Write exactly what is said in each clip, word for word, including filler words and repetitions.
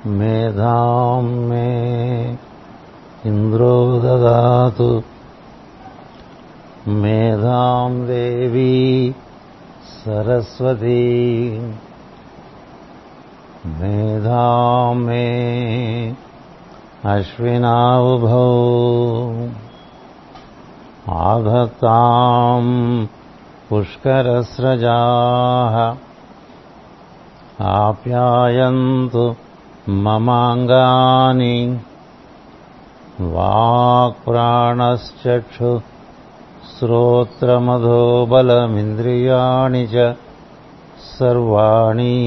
मेधां मे इन्द्रो ददातु मेधां देवी सरस्वती मेधां मे अश्विनावुभौ आधत्तां पुष्करस्रजाः आप्यायन्तु ममाङ्गानि वाक्प्राणश्चक्षु श्रोत्रमधो बलमिन्द्रियाणि च सर्वाणि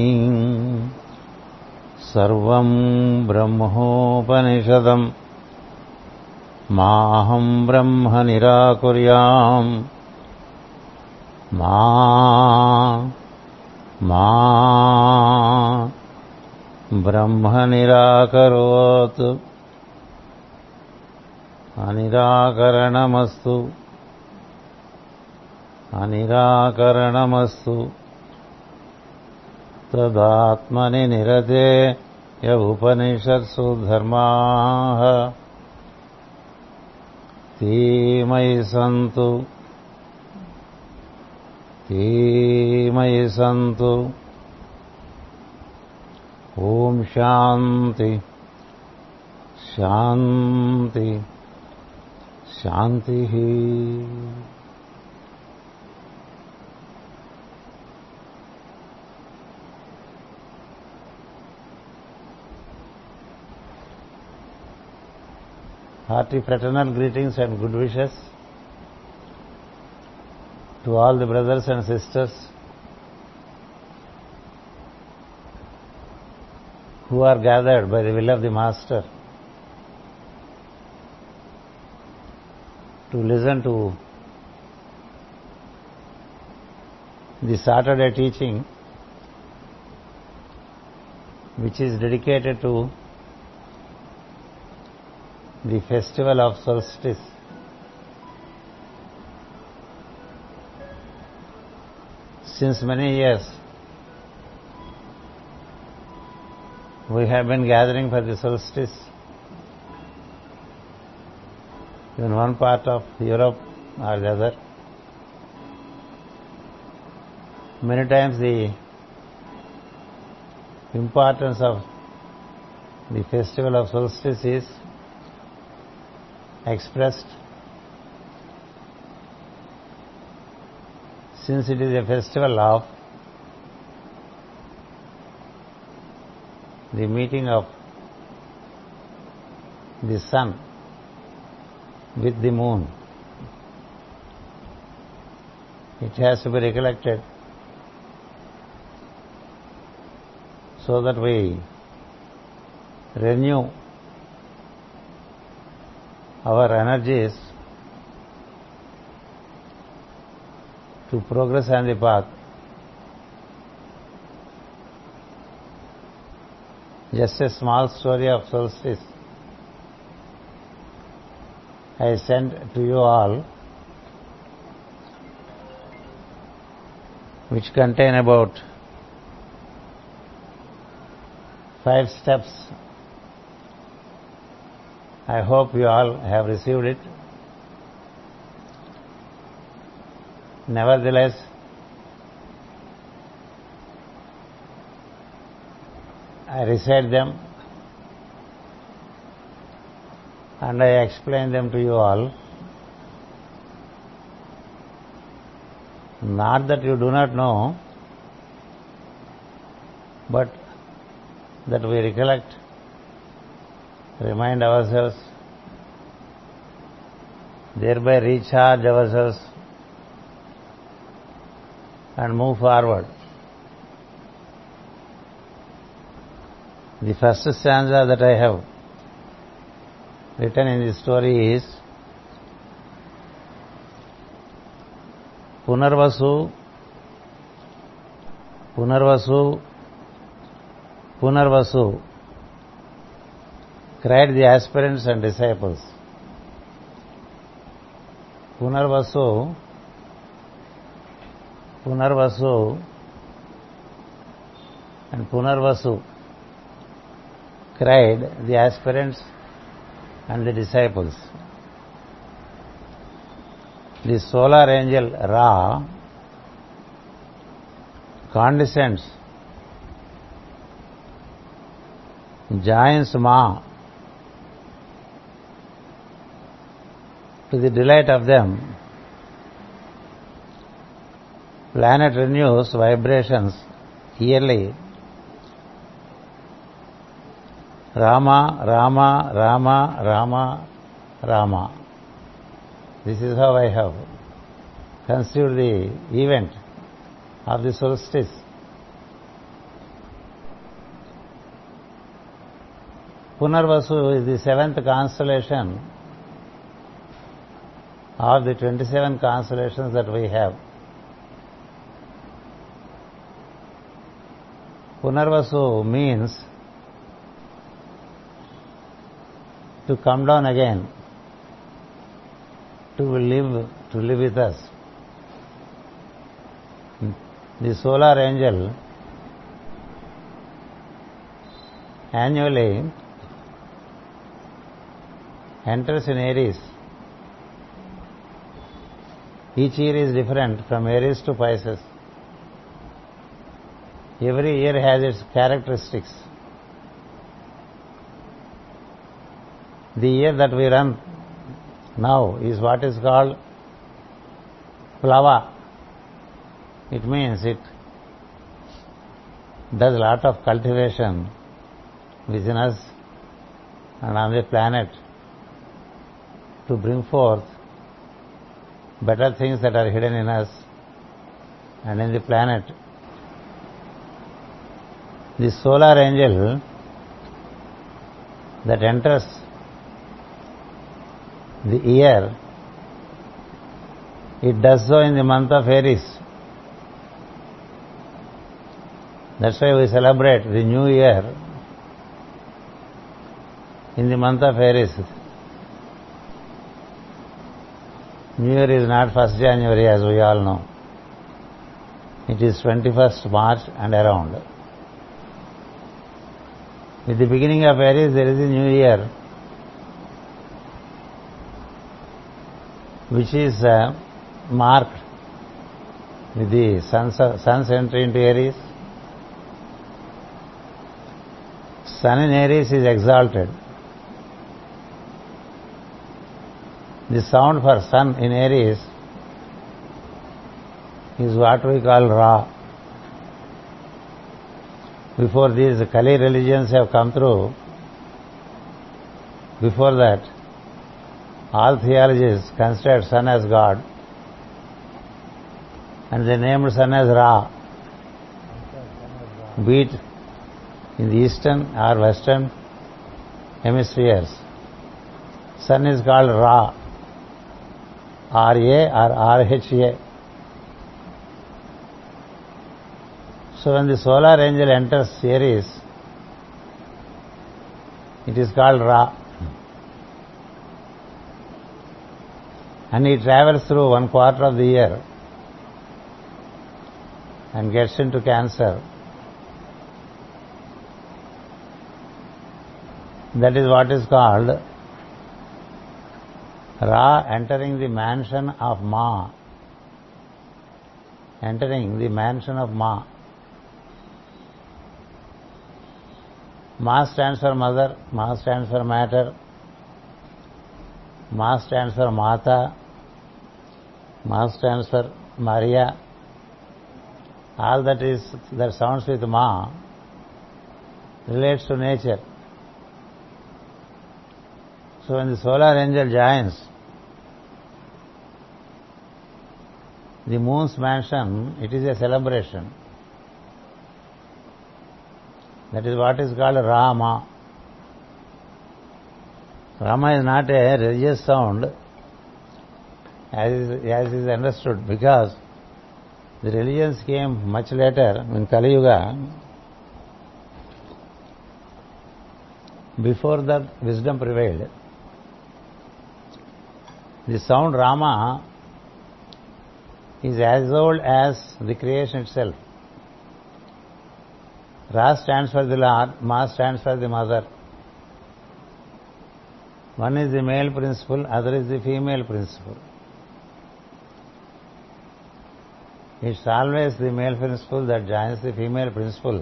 सर्वं ब्रह्मोपनिषदम् माहं ब्रह्म निराकुर्याम् मा मा ब्रह्म निराकरोतु अनिराकरणमस्तु अनिराकरणमस्तु तदात्मनि निरते य उपनिषत्सु धर्माः तीमयि सन्तु तीमयि सन्तु। ओम शांति शांति शांति ही। Hearty fraternal greetings and good wishes to all the brothers and sisters who are gathered by the will of the Master to listen to the Saturday teaching, which is dedicated to the festival of solstice. Since many years we have been gathering for the solstice in one part of Europe or the other. Many times the importance of the festival of solstice is expressed, since it is a festival of the meeting of the sun with the moon. It has to be recollected so that we renew our energies to progress on the path. Just a small story of solstice I sent to you all, which contain about five steps. I hope you all have received it. Nevertheless, I recite them and I explain them to you all. Not that you do not know, but that we recollect, remind ourselves, thereby recharge ourselves and move forward. The first stanza that I have written in the story is Punarvasu, Punarvasu, Punarvasu cried the aspirants and disciples. Punarvasu, Punarvasu and Punarvasu cried the aspirants and the disciples. The solar angel Ra condescends, joins Ma to the delight of them. Planet renews vibrations yearly. Rama, Rama, Rama, Rama, Rama. This is how I have conceived the event of the solstice. Punarvasu is the seventh constellation of the twenty-seven constellations that we have. Punarvasu means to come down again, to live, to live with us. The solar angel annually enters in Aries. Each year is different from Aries to Pisces. Every year has its characteristics. The year that we run now is what is called Plava. It means it does a lot of cultivation within us and on the planet to bring forth better things that are hidden in us and in the planet. The solar angel that enters the year, it does so in the month of Aries. That's why we celebrate the new year in the month of Aries. New Year is not first January, as we all know. It is twenty-first March and around. With the beginning of Aries, there is a new year, which is uh, marked with the sun's, sun's entry into Aries. Sun in Aries is exalted. The sound for sun in Aries is what we call Ra. Before these Kali religions have come through, before that, all theologies considered sun as God, and they named sun as Ra. Be it in the eastern or western hemispheres, sun is called Ra, R A or R H A. So when the solar angel enters Aries, it is called Ra. And he travels through one quarter of the year and gets into Cancer. That is what is called Ra entering the mansion of Ma. Entering the mansion of Ma. Ma stands for mother, Ma stands for matter, Ma stands for Mata, Ma stands for Maria. All that is that sounds with Ma relates to nature. So when the solar angel joins the moon's mansion, it is a celebration. That is what is called Rama. Rama is not a religious sound as is, as is understood, because the religions came much later in Kali Yuga. Before that, wisdom prevailed. The sound Rama is as old as the creation itself. Ra stands for the Lord, Ma stands for the mother. One is the male principle, other is the female principle. It's always the male principle that joins the female principle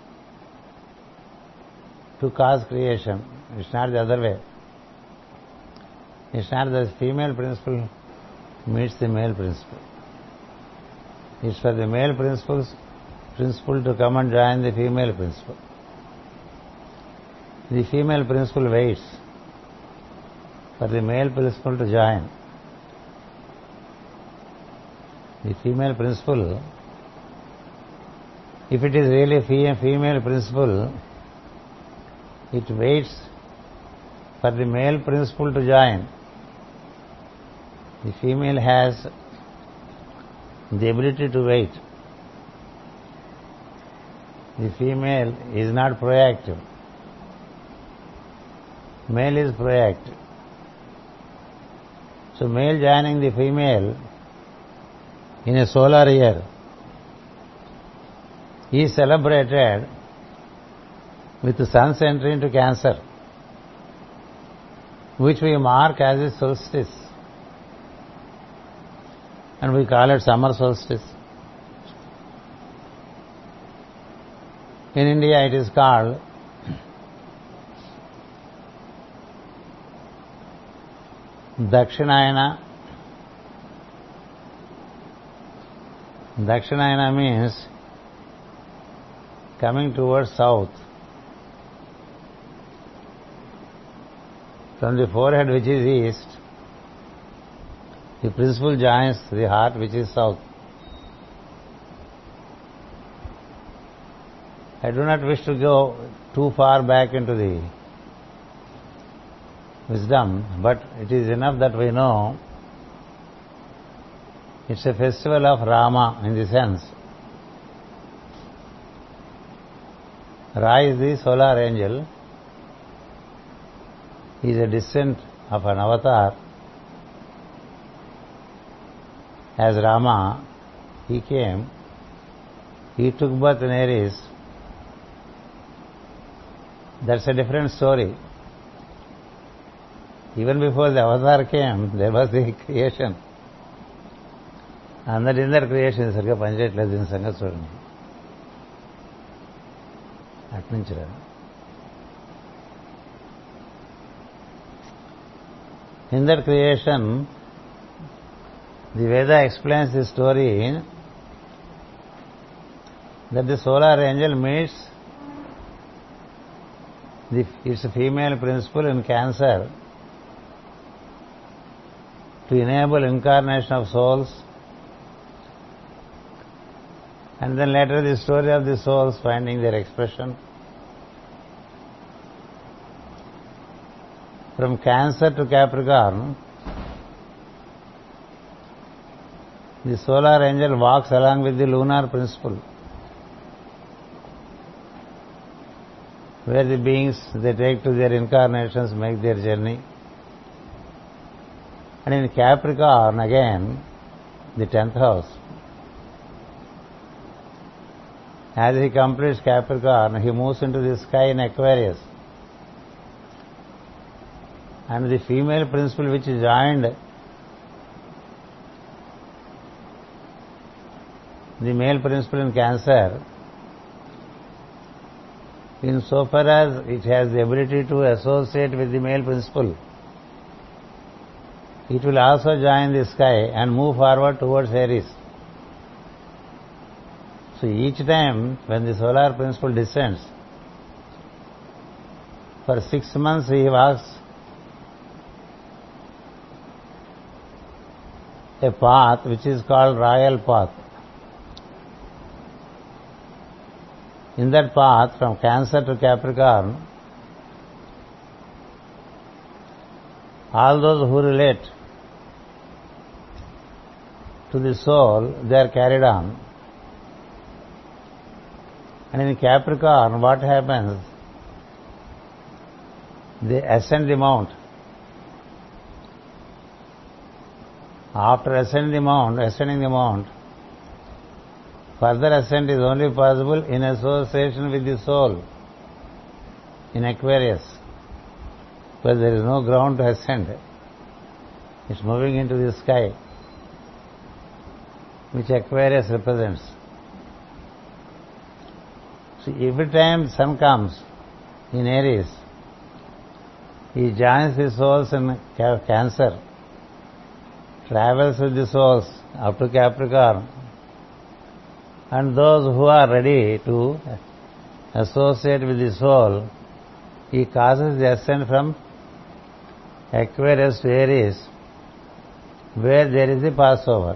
to cause creation. It's not the other way. It's not the female principle meets the male principle. It's for the male principles principle to come and join the female principle. The female principle waits for the male principle to join. The female principle, if it is really a female principle, it waits for the male principle to join. The female has the ability to wait. The female is not proactive. Male is proactive. So male joining the female in a solar year is celebrated with the sun's entry into Cancer, which we mark as a solstice. And we call it summer solstice. In India it is called Dakshinayana. Dakshinayana means coming towards south. From the forehead, which is east, the principle joins the heart, which is south. I do not wish to go too far back into the wisdom, but it is enough that we know it's a festival of Rama in the sense. Ra is the solar angel. He is a descent of an avatar. As Rama, he came, he took birth in Aries. That's a different story. Even before the avatar came, there was the creation. And that in that creation సరిగ్గా పనిచేయట్లేదు దీని సంగతి చూడండి. అట్నుంచి రా. In that creation, the Veda explains the story that the solar angel meets the, its female principle in Cancer to enable incarnation of souls, and then later the story of the souls finding their expression. From Cancer to Capricorn, the solar angel walks along with the lunar principle, where the beings they take to their incarnations make their journey. And in Capricorn again, the tenth house, as he completes Capricorn, he moves into the sky in Aquarius. And the female principle which is joined the male principle in Cancer, in so far as it has the ability to associate with the male principle, it will also join the sky and move forward towards Aries. So each time when the solar principle descends, for six months he walks a path which is called royal path. In that path, from Cancer to Capricorn, all those who relate to the soul, they are carried on. And in Capricorn, what happens? They ascend the mount. After ascending the mount, ascending the mount, further ascent is only possible in association with the soul in Aquarius. but there is no ground to ascend. It's moving into the sky, which Aquarius represents. So every time sun comes in Aries, he joins the souls in Cancer, travels with the souls up to Capricorn, and those who are ready to associate with the soul, he causes the ascent from Aquarius to Aries, where there is the Passover.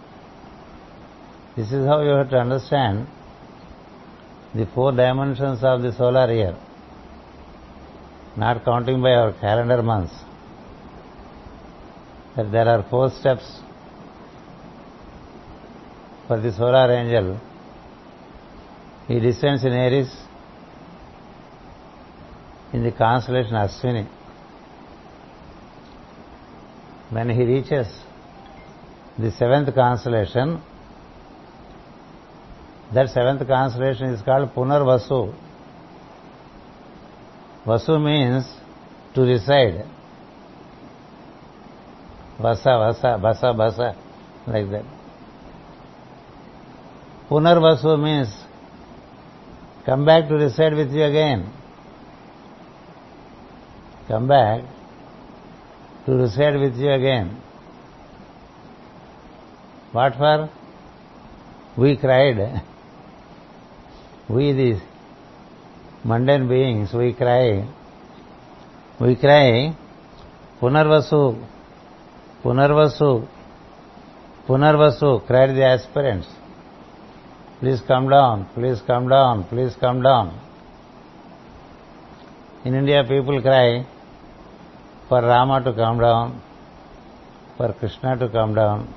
This is how you have to understand the four dimensions of the solar year, not counting by our calendar months. That there are four steps for the solar angel. He descends in Aries in the constellation Ashwini. When he reaches the seventh constellation, that seventh constellation is called Punarvasu. Vasu means to reside. Vasa, Vasa, Basa, Basa, like that. Punarvasu means come back to reside with you again. Come back to reside with you again. What for? We cried. We, the mundane beings, we cry. We cry, Punarvasu, Punarvasu, Punarvasu, cried the aspirants. Please come down, please come down, please come down. In India, people cry for Rama to come down, for Krishna to come down.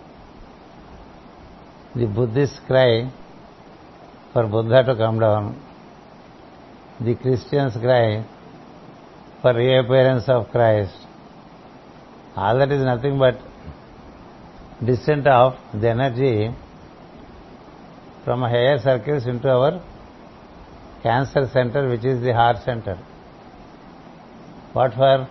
The Buddhists cry for Buddha to come down. The Christians cry for reappearance of Christ. All that is nothing but descent of the energy from higher circles into our Cancer center, which is the heart center. What for?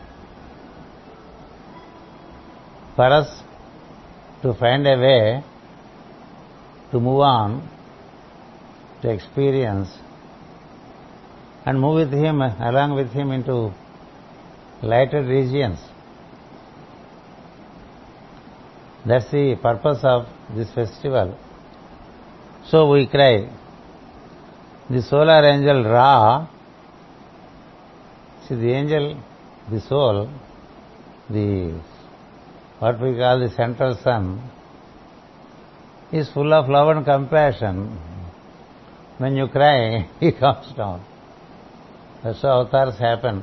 For us to find a way to move on, to experience, and move with him, along with him into lighter regions. That's the purpose of this festival. So we cry. The solar angel Ra, see the angel, the soul, the what we call the central sun, is full of love and compassion. When you cry, he comes down. That's how avatars happen.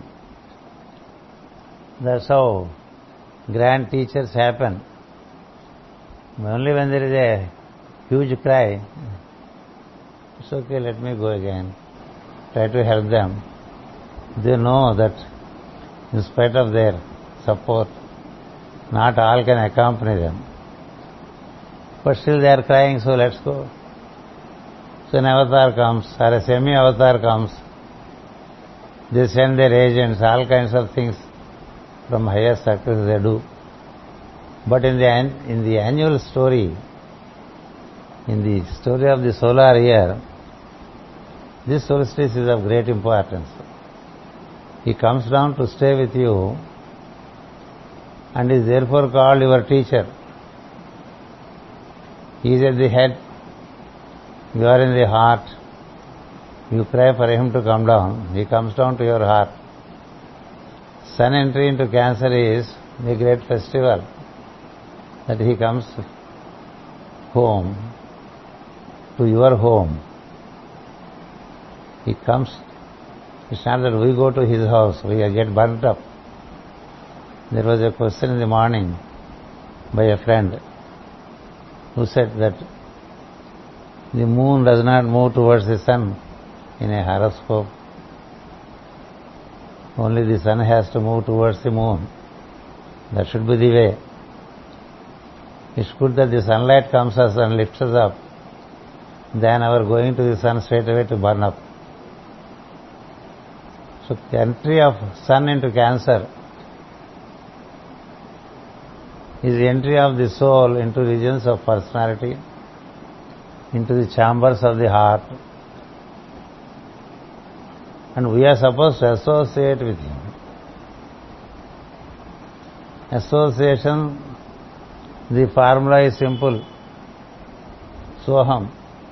That's how grand teachers happen. Only when there is a huge cry, it's okay, let me go again. Try to help them. They know that in spite of their support, not all can accompany them. But still they are crying, so let's go. So an avatar comes, or a semi-avatar comes. They send their agents, all kinds of things from higher circles they do. But in the in the annual story, in the story of the solar year, this solstice is of great importance. He comes down to stay with you and is therefore called your teacher. He is at the head, you are in the heart. You cry for him to come down, he comes down to your heart. Sun entry into Cancer is a great festival, that he comes home, to your home. He comes, it's not that we go to his house, we get burnt up. There was a question in the morning by a friend who said that the moon does not move towards the sun in a horoscope. Only the sun has to move towards the moon. That should be the way. It's good that the sunlight comes us and lifts us up than our going to the sun straight away to burn up. So the entry of sun into Cancer is the entry of the soul into regions of personality, into the chambers of the heart, and we are supposed to associate with him. Association, the formula is simple. Soham.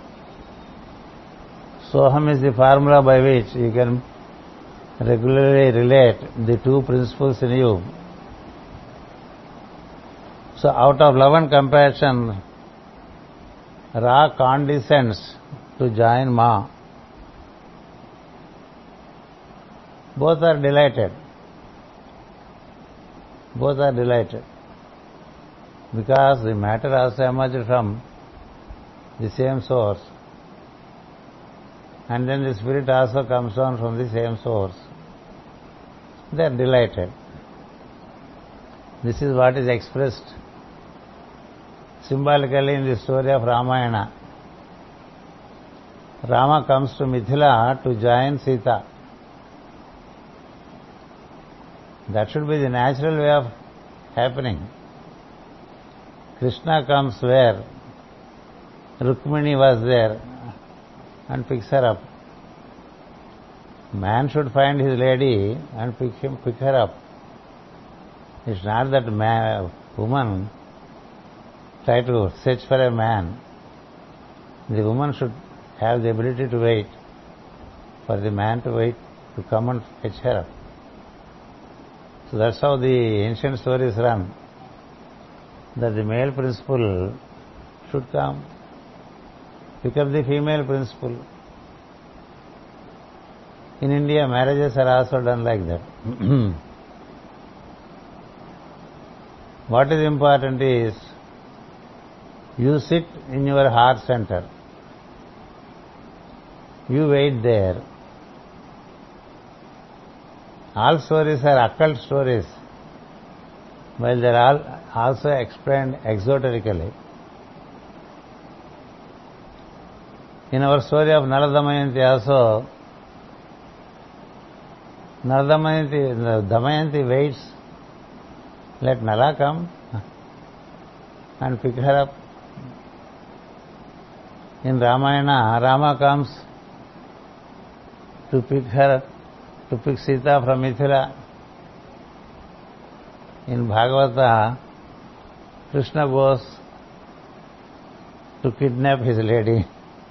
Soham is the formula by which you can regularly relate the two principles in you. So out of love and compassion, Ra condescends to join Ma. Both are delighted. Both are delighted. Because the matter also emerged from the same source. And then the spirit also comes down from the same source. They are delighted. This is what is expressed symbolically in the story of Ramayana. Rama comes to Mithila to join Sita. That should be the natural way of happening. Krishna comes where Rukmini was there and picks her up. Man should find his lady and pick him, pick her up. It's not that man, woman try to search for a man. The woman should have the ability to wait for the man to wait to come and fetch her up. So that's how the ancient stories run, that the male principle should come, pick up the female principle. In India, marriages are also done like that. What is important is, you sit in your heart center. You wait there. All stories are occult stories, while they are all also explained exoterically. In our story of Nala Damayanti also, Nala Damayanti, Damayanti waits, let Nala come and pick her up. In Ramayana, Rama comes to pick her, to pick Sita from Mithila. In Bhagavata, Krishna goes to kidnap his lady.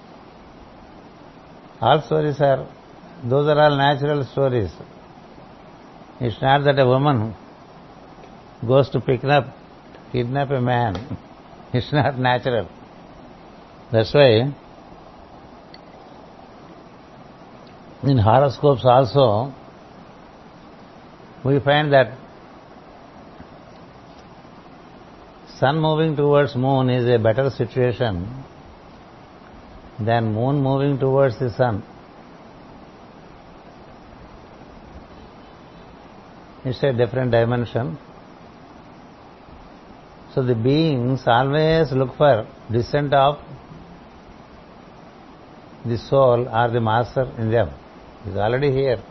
All stories are, those are all natural stories. It's not that a woman goes to pick up, kidnap a man. It's not natural. That's why in horoscopes also we find that sun moving towards moon is a better situation than moon moving towards the sun. It's a different dimension. So the beings always look for descent of the soul or the master in them. He is already here.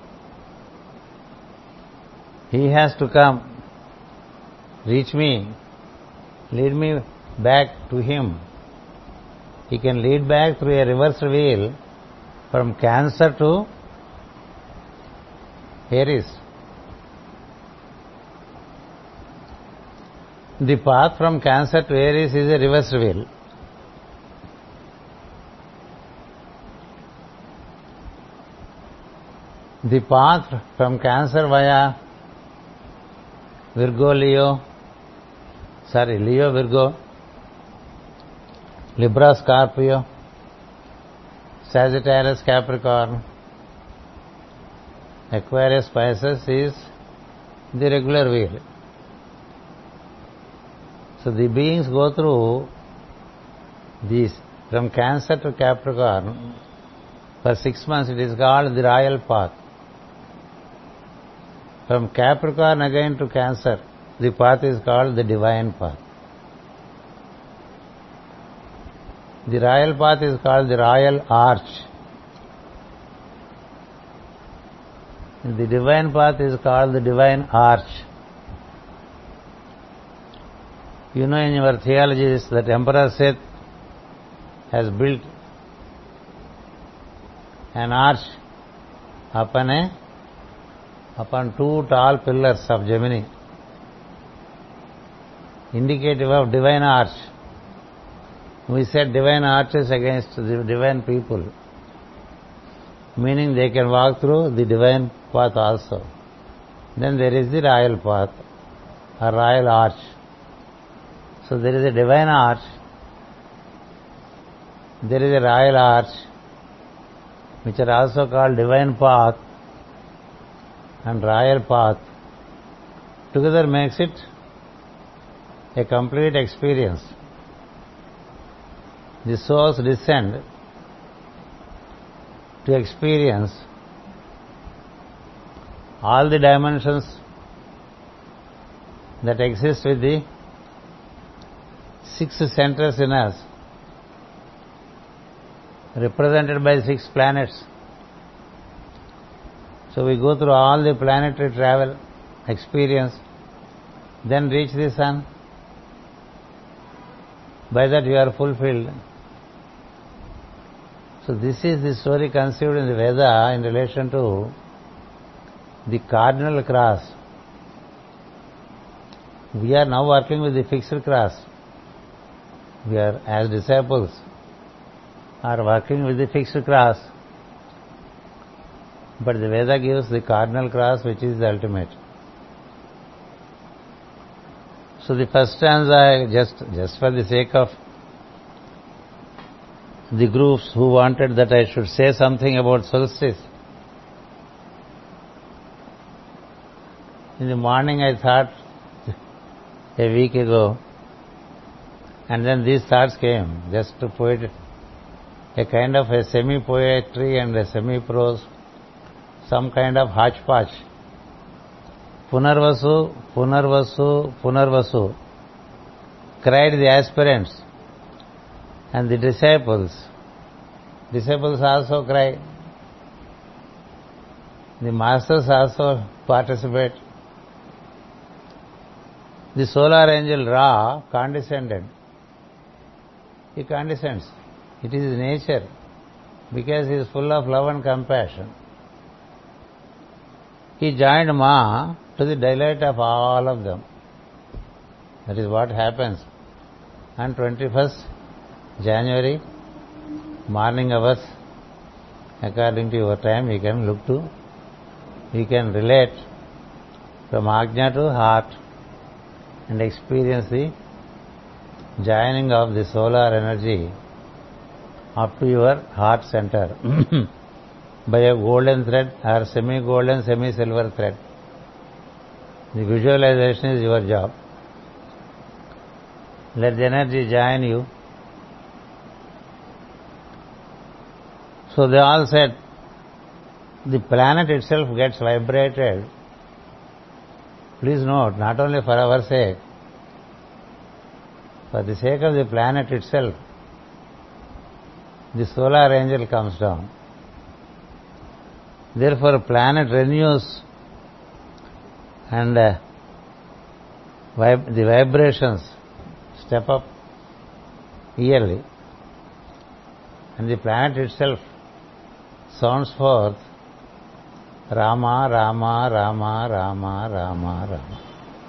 He has to come, reach me, lead me back to him. He can lead back through a reverse wheel from Cancer to Aries. The path from Cancer to Aries is a reverse wheel. The path from Cancer via Virgo, Leo, sorry, Leo, Virgo, Libra, Scorpio, Sagittarius, Capricorn, Aquarius, Pisces is the regular wheel. So the beings go through these from Cancer to Capricorn for six months. It is called the royal path. From Capricorn again to Cancer, the path is called the divine path. The royal path is called the royal arch. The divine path is called the divine arch. You know, in your theologies that Emperor Seth has built an arch upon a upon two tall pillars of Gemini, indicative of divine arch. We said divine arches against the divine people, meaning they can walk through the divine path also. Then there is the royal path, a royal arch. So there is a divine arch, there is a royal arch, which are also called divine path and royal path. Together makes it a complete experience. The souls descend to experience all the dimensions that exist with the six centers in us, represented by six planets. So we go through all the planetary travel experience, then reach the sun. By that you are fulfilled. So this is the story conceived in the Veda in relation to the cardinal cross. We are now working with the fixed cross. We are, as disciples, are working with the fixed cross. But the Veda gives the cardinal cross, which is the ultimate. So the first stanza, just, just for the sake of the groups who wanted that I should say something about solstice. In the morning I thought a week ago, and then these thoughts came, just to poet, a kind of a semi-poetry and a semi-prose, some kind of hodgepodge. Punarvasu, Punarvasu, Punarvasu cried the aspirants, and the disciples. Disciples also cry. The masters also participate. The solar angel Ra condescended. He condescends. It is his nature, because he is full of love and compassion. He joined Ma to the delight of all of them. That is what happens on twenty-first January, morning hours, according to your time, you can look to, you can relate from Ajna to heart and experience the joining of the solar energy up to your heart center by a golden thread or semi-golden, semi-silver thread. The visualization is your job. Let the energy join you. So they all said, the planet itself gets vibrated. Please note, not only for our sake, for the sake of the planet itself, the solar angel comes down. Therefore, planet renews, and uh, vib- the vibrations step up yearly, and the planet itself sounds forth Rama, Rama, Rama, Rama, Rama, Rama.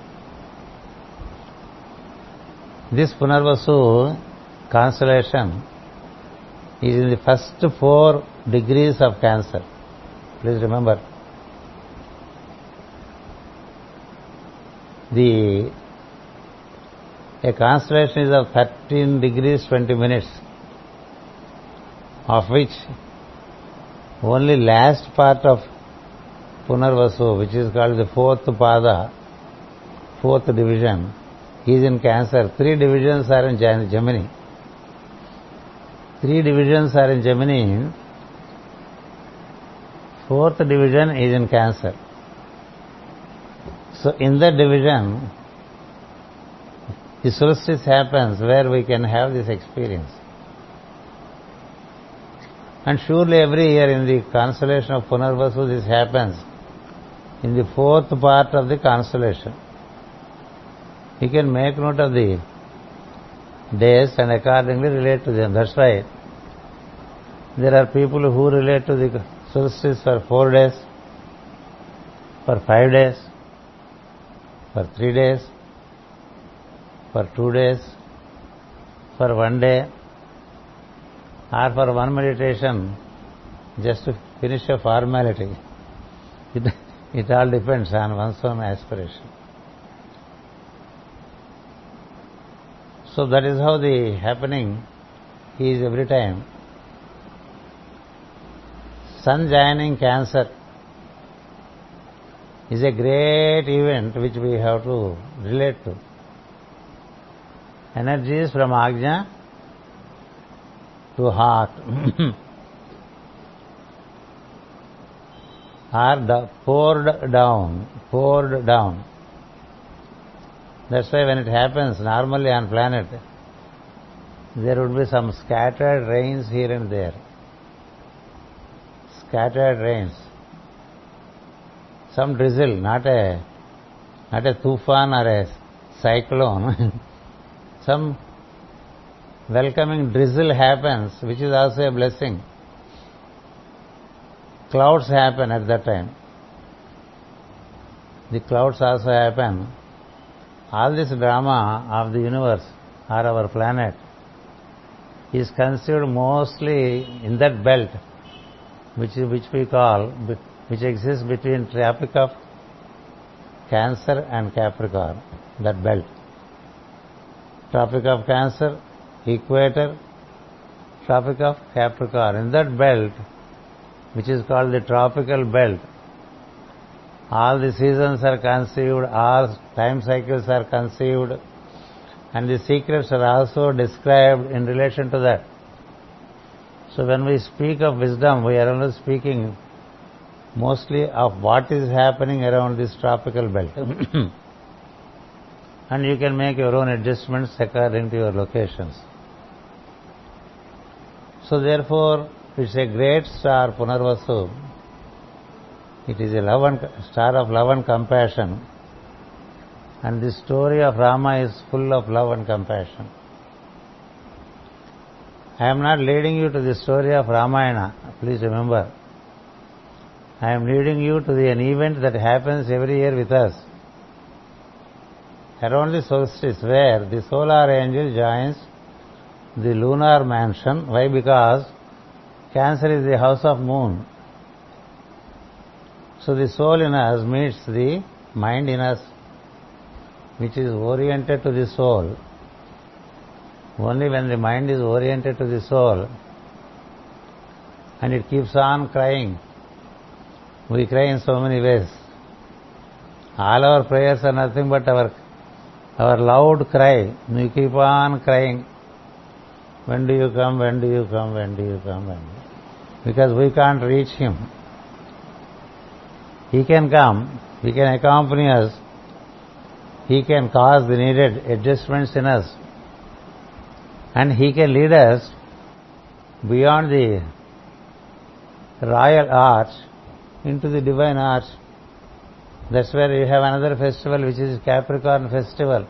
This Punarvasu constellation is in the first four degrees of Cancer. Please remember. The a constellation is of thirteen degrees twenty minutes, of which only last part of Punarvasu, which is called the fourth pada, fourth division, is in Cancer. Three divisions are in Gemini. Three divisions are in Gemini. Fourth division is in Cancer. So in that division, the solstice happens where we can have this experience. And surely every year in the constellation of Punarvasu this happens. in the fourth part of the constellation. You can make note of the days and accordingly relate to them. That's why there are people who relate to the solstice for four days, for five days, for three days, for two days, for one day, or for one meditation, just to finish a formality. It, it all depends on one's own aspiration. So that is how the happening is every time. Sun joining Cancer is a great event which we have to relate to. Energies from Agnya to heart are poured down, poured down. That's why when it happens normally on planet, there would be some scattered rains here and there. Scattered rains. Some drizzle, not a not a tufan or a cyclone. Some welcoming drizzle happens, which is also a blessing. Clouds happen at that time. The clouds also happen. All this drama of the universe or our planet is conceived mostly in that belt, which which we call, which exists between Tropic of Cancer and Capricorn, that belt. Tropic of Cancer, Equator, Tropic of Capricorn. In that belt, which is called the tropical belt, all the seasons are conceived, all time cycles are conceived, and the secrets are also described in relation to that. So when we speak of wisdom, we are only speaking mostly of what is happening around this tropical belt. And you can make your own adjustments according to your locations. So therefore, it's a great star, Punarvasu. It is a love and, star of love and compassion. And the story of Rama is full of love and compassion. I am not leading you to the story of Ramayana, please remember. I am leading you to the, an event that happens every year with us. Around the solstice, where the solar angel joins the lunar mansion. Why? Because Cancer is the house of moon. So the soul in us meets the mind in us, which is oriented to the soul. Only when the mind is oriented to the soul and it keeps on crying. We cry in so many ways. All our prayers are nothing but our our loud cry. We keep on crying. When do you come? When do you come? When do you come? When do you come? Because we can't reach him. He can come. He can accompany us. He can cause the needed adjustments in us. And he can lead us beyond the royal arch into the divine arch. That's where you have another festival, which is Capricorn festival.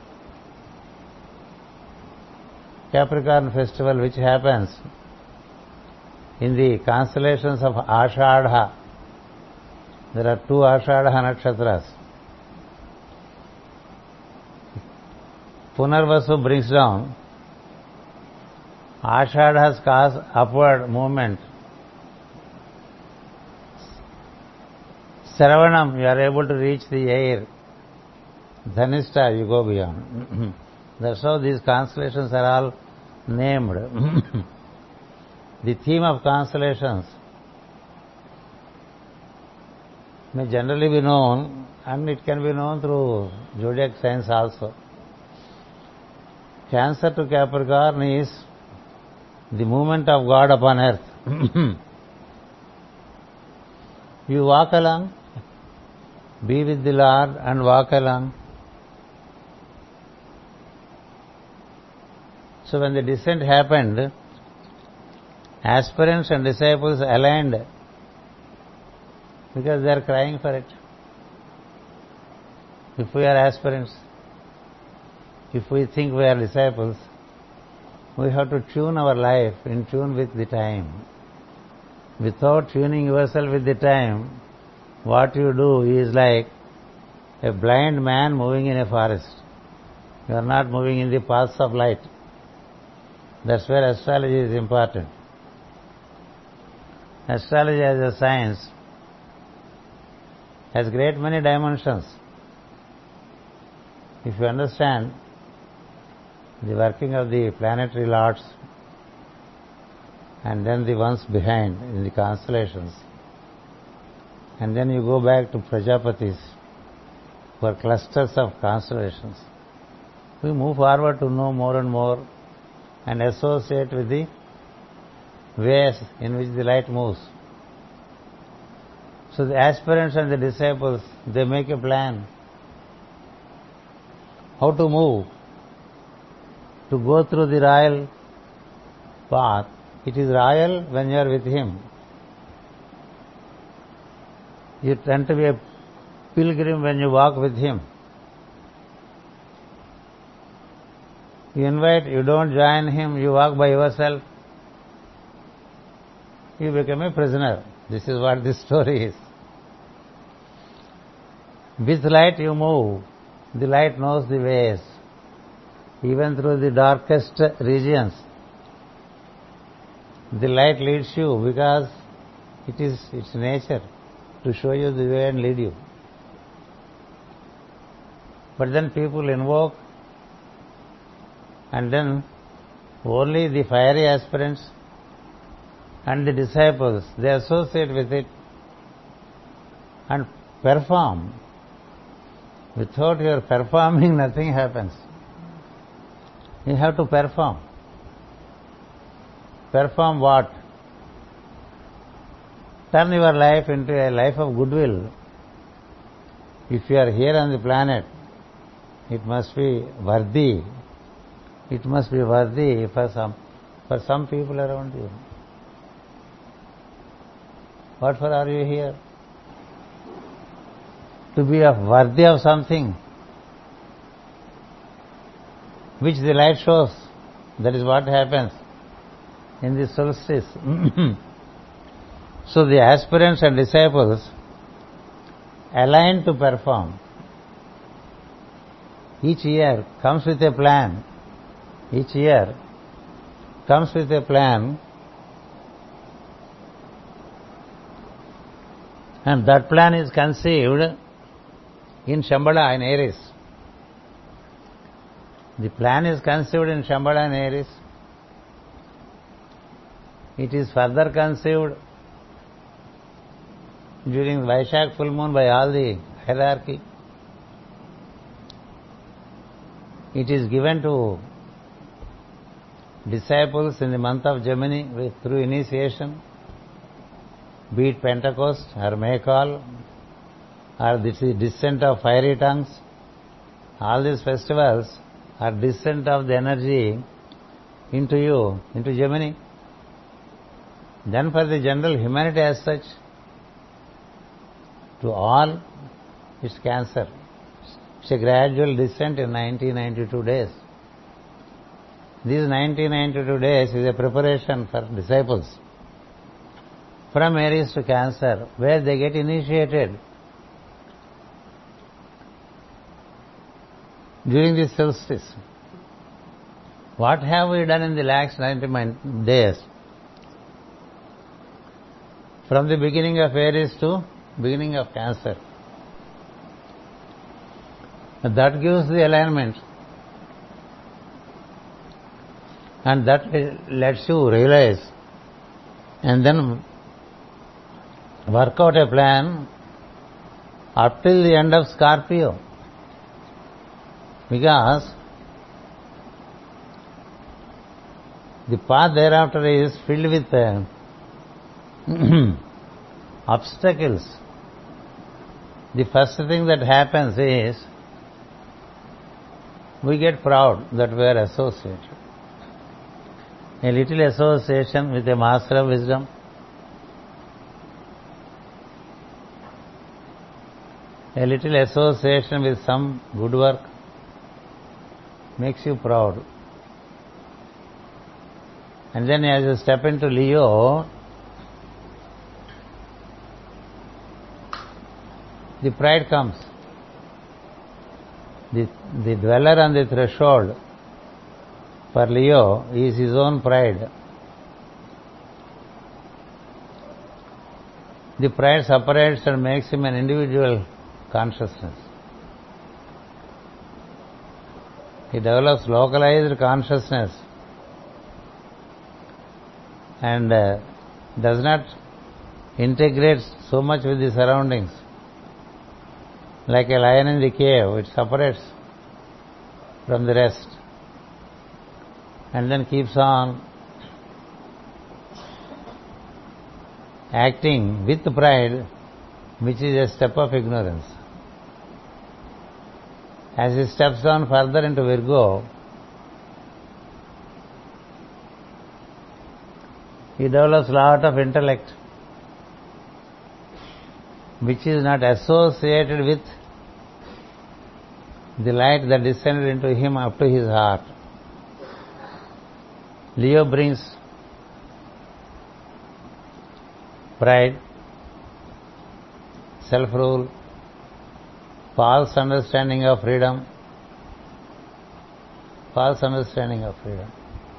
Capricorn festival, which happens in the constellations of Ashadha. There are two Ashadha nakshatras. Punarvasu brings down. Ashadha has caused upward movement. Saravanam, you are able to reach the air. Dhanishta, you go beyond. That's how these constellations are all named. The theme of constellations may generally be known, and it can be known through zodiac signs also. Cancer to Capricorn is the movement of God upon earth. You walk along, be with the Lord and walk along. So when the descent happened, aspirants and disciples aligned because they are crying for it. if we are aspirants, if we think we are disciples, we have to tune our life in tune with the time. Without tuning yourself with the time, what you do is like a blind man moving in a forest. You are not moving in the paths of light. That's where astrology is important. Astrology as a science has great many dimensions. If you understand the working of the planetary lords and then the ones behind in the constellations, and then you go back to Prajapatis, who are clusters of constellations, we move forward to know more and more and associate with the ways in which the light moves. So the aspirants and the disciples, they make a plan how to move, to go through the royal path. It is royal when you are with him. You tend to be a pilgrim when you walk with him. You invite, you don't join him, you walk by yourself, you become a prisoner. This is what this story is. With light you move. The light knows the ways. Even through the darkest regions, the light leads you because it is its nature to show you the way and lead you. But then people invoke, and then only the fiery aspirants and the disciples, they associate with it and perform. Without your performing, nothing happens. You have to perform. Perform what? Turn your life into a life of goodwill. If you are here on the planet, it must be worthy. It must be worthy for some for some people around you. What for are you here? To be of worthy of something which the light shows. That is what happens in the solstice. So the aspirants and disciples align to perform. Each year comes with a plan. Each year comes with a plan, and that plan is conceived in Shambhala in Aries. The plan is conceived in Shambhala in Aries. It is further conceived during Vaishak full moon by all the hierarchy. It is given to disciples in the month of Gemini with, through initiation, be it Pentecost or Maycall or the descent of fiery tongues. All these festivals are descent of the energy into you, into Gemini. Then for the general humanity as such, to all, it's Cancer. It's a gradual descent in nineteen ninety-two days. These nineteen ninety-two days is a preparation for disciples from Aries to Cancer, where they get initiated during this solstice. What have we done in the last ninety days? From the beginning of Aries to beginning of Cancer. That gives the alignment, and that lets you realize and then work out a plan up till the end of Scorpio, because the path thereafter is filled with uh, obstacles. The first thing that happens is we get proud that we are associated. A little association with a master of wisdom, A little association with some good work makes you proud. And then as you step into Leo, the pride comes. The, the dweller on the threshold for Leo is his own pride. The pride separates and makes him an individual consciousness. He develops localized consciousness and uh, does not integrate so much with the surroundings. Like a lion in the cave, it separates from the rest and then keeps on acting with pride, which is a step of ignorance. As he steps on further into Virgo, he develops a lot of intellect, which is not associated with the light that descended into him up to his heart. Leo brings pride, self-rule, false understanding of freedom, false understanding of freedom.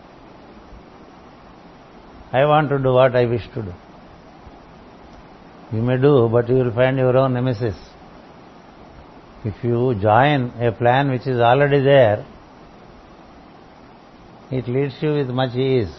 I want to do what I wish to do. You may do, but you will find your own nemesis. If you join a plan which is already there, it leads you with much ease.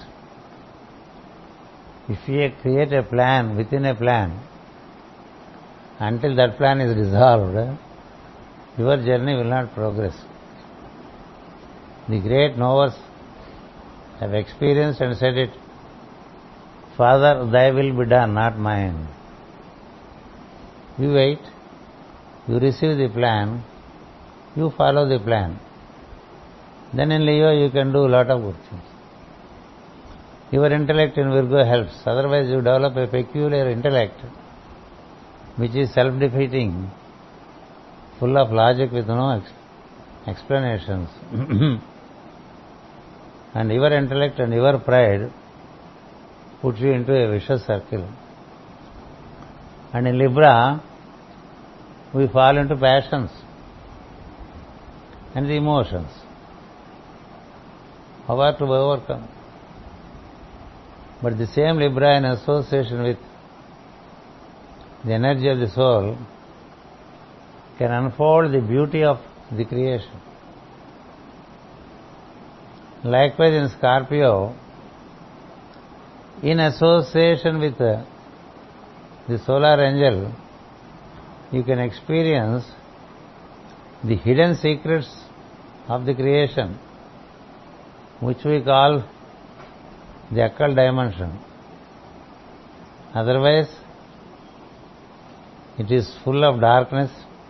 If you create a plan within a plan, until that plan is resolved, your journey will not progress. The great knowers have experienced and said it, Father, thy will be done, not mine. You wait, you receive the plan, you follow the plan. Then in Leo you can do a lot of good things. Your intellect in Virgo helps. Otherwise you develop a peculiar intellect which is self-defeating, full of logic with no ex- explanations. And your intellect and your pride puts you into a vicious circle. And in Libra, we fall into passions and the emotions. How are to overcome? But the same Libra in association with the energy of the soul can unfold the beauty of the creation. Likewise in Scorpio, in association with the solar angel, you can experience the hidden secrets of the creation, which we call the occult dimension. Otherwise, it is full of darkness,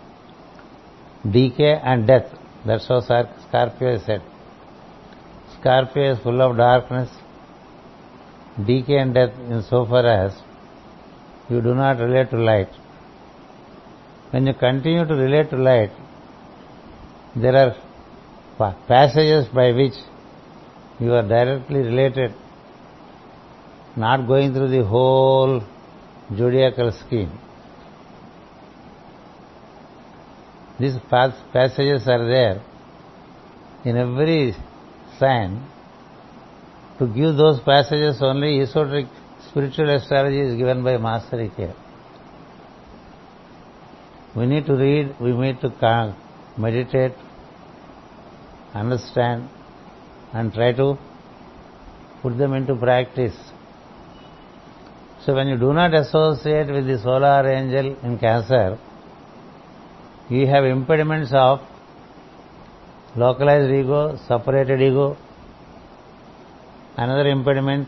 decay and death. That's how Scorpio is said. Scorpio is full of darkness, decay and death insofar as you do not relate to light. When you continue to relate to light, there are passages by which you are directly related, not going through the whole zodiacal scheme. These passages are there in every sign. To give those passages only, esoteric spiritual astrology is given by Master Ikea. We need to read, we need to meditate, understand, and try to put them into practice. So when you do not associate with the solar angel in Cancer, you have impediments of localized ego, separated ego. Another impediment,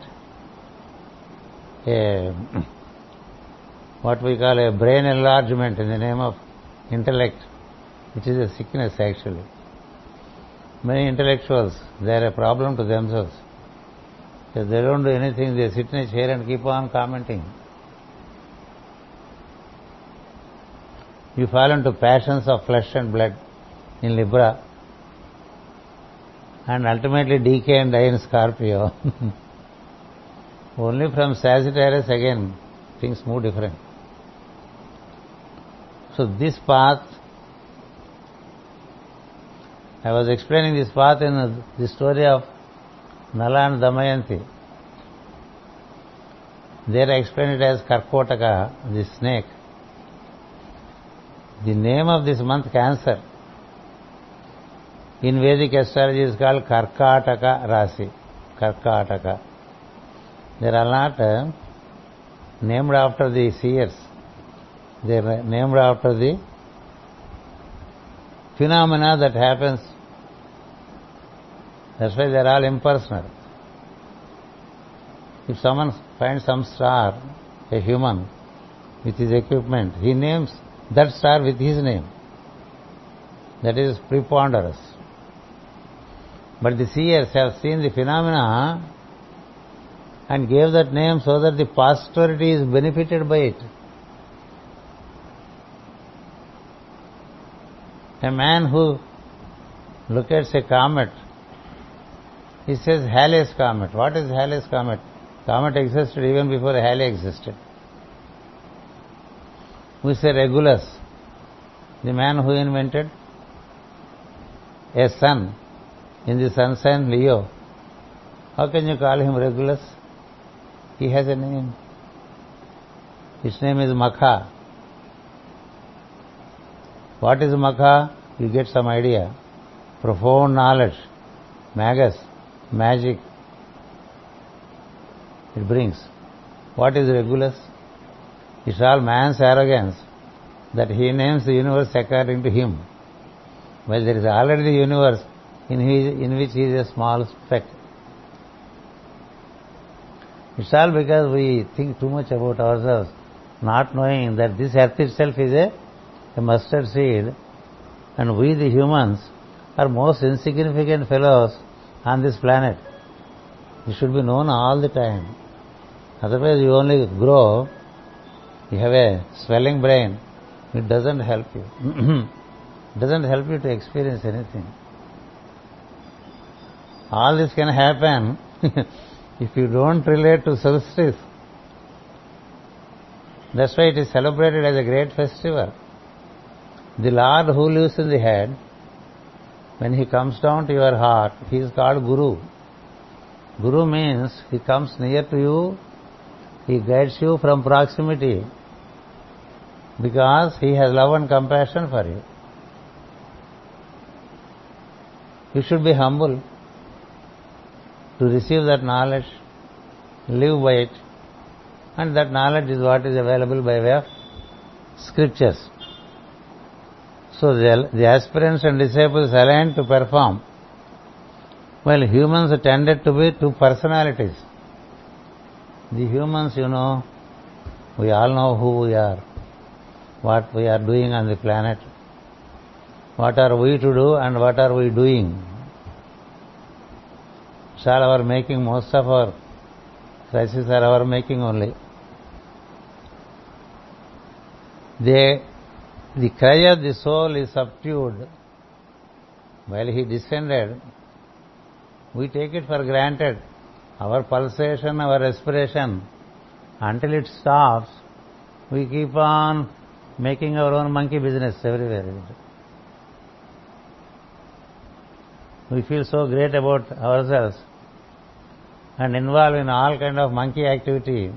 a, what we call a brain enlargement in the name of intellect, which is a sickness actually. Many intellectuals, they are a problem to themselves. If they don't do anything, they sit in a chair and keep on commenting. You fall into passions of flesh and blood in Libra, and ultimately decay and die in Scorpio. Only from Sagittarius again things move different. So this path, I was explaining this path in the story of Nala and Damayanti. There I explained it as Karkotaka, the snake. The name of this month, Cancer, in Vedic astrology is called Karkataka Rasi. Karkataka. They are not uh, named after the seers. They are named after the phenomena that happens. That's why they are all impersonal. If someone finds some star, a human, with his equipment, he names that star with his name. That is preponderous. But the seers have seen the phenomena and gave that name so that the posterity is benefited by it. A man who locates a comet, he says Halley's comet. What is Halley's comet? Comet existed even before Halley existed. We say Regulus, the man who invented a sun in the sun sign Leo. How can you call him Regulus? He has a name. His name is Makha. What is Makha? You get some idea. Profound knowledge, magus, magic it brings. What is Regulus? It's all man's arrogance that he names the universe according to him. Well, there is already the universe in, his, in which he is a small speck. It's all because we think too much about ourselves, not knowing that this earth itself is a, a mustard seed, and we the humans are most insignificant fellows on this planet. It should be known all the time. Otherwise you only grow, you have a swelling brain, it doesn't help you. It doesn't help you to experience anything. All this can happen if you don't relate to solstice. That's why it is celebrated as a great festival. The Lord who lives in the head, when he comes down to your heart, he is called Guru. Guru means he comes near to you, he guides you from proximity, because he has love and compassion for you. You should be humble to receive that knowledge, live by it, and that knowledge is what is available by way of scriptures. So the, the aspirants and disciples aligned to perform, while humans tended to be two personalities. The humans, you know, we all know who we are, what we are doing on the planet, what are we to do and what are we doing. It's all our making. Most of our crises are our making only. They, the cry of the soul is subdued. While he descended, we take it for granted. Our pulsation, our respiration, until it stops, we keep on making our own monkey business everywhere. We feel so great about ourselves and involved in all kind of monkey activity.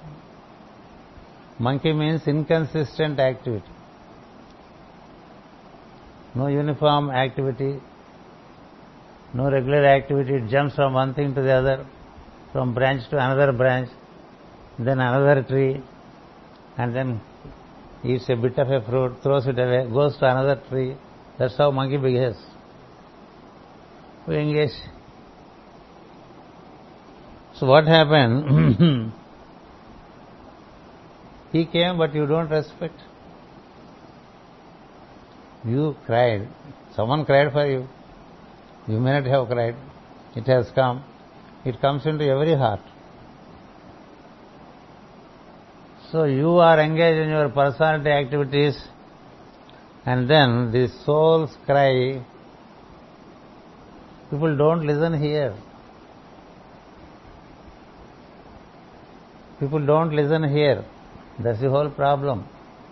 Monkey means inconsistent activity. No uniform activity, no regular activity. It jumps from one thing to the other, from branch to another branch, then another tree, and then eats a bit of a fruit, throws it away, goes to another tree. That's how monkey behaves. We engage. So what happened? He came, but you don't respect. You cried. Someone cried for you. You may not have cried. It has come. It comes into every heart. So you are engaged in your personality activities And then the soul's cry, people don't listen here. People don't listen here. That's the whole problem.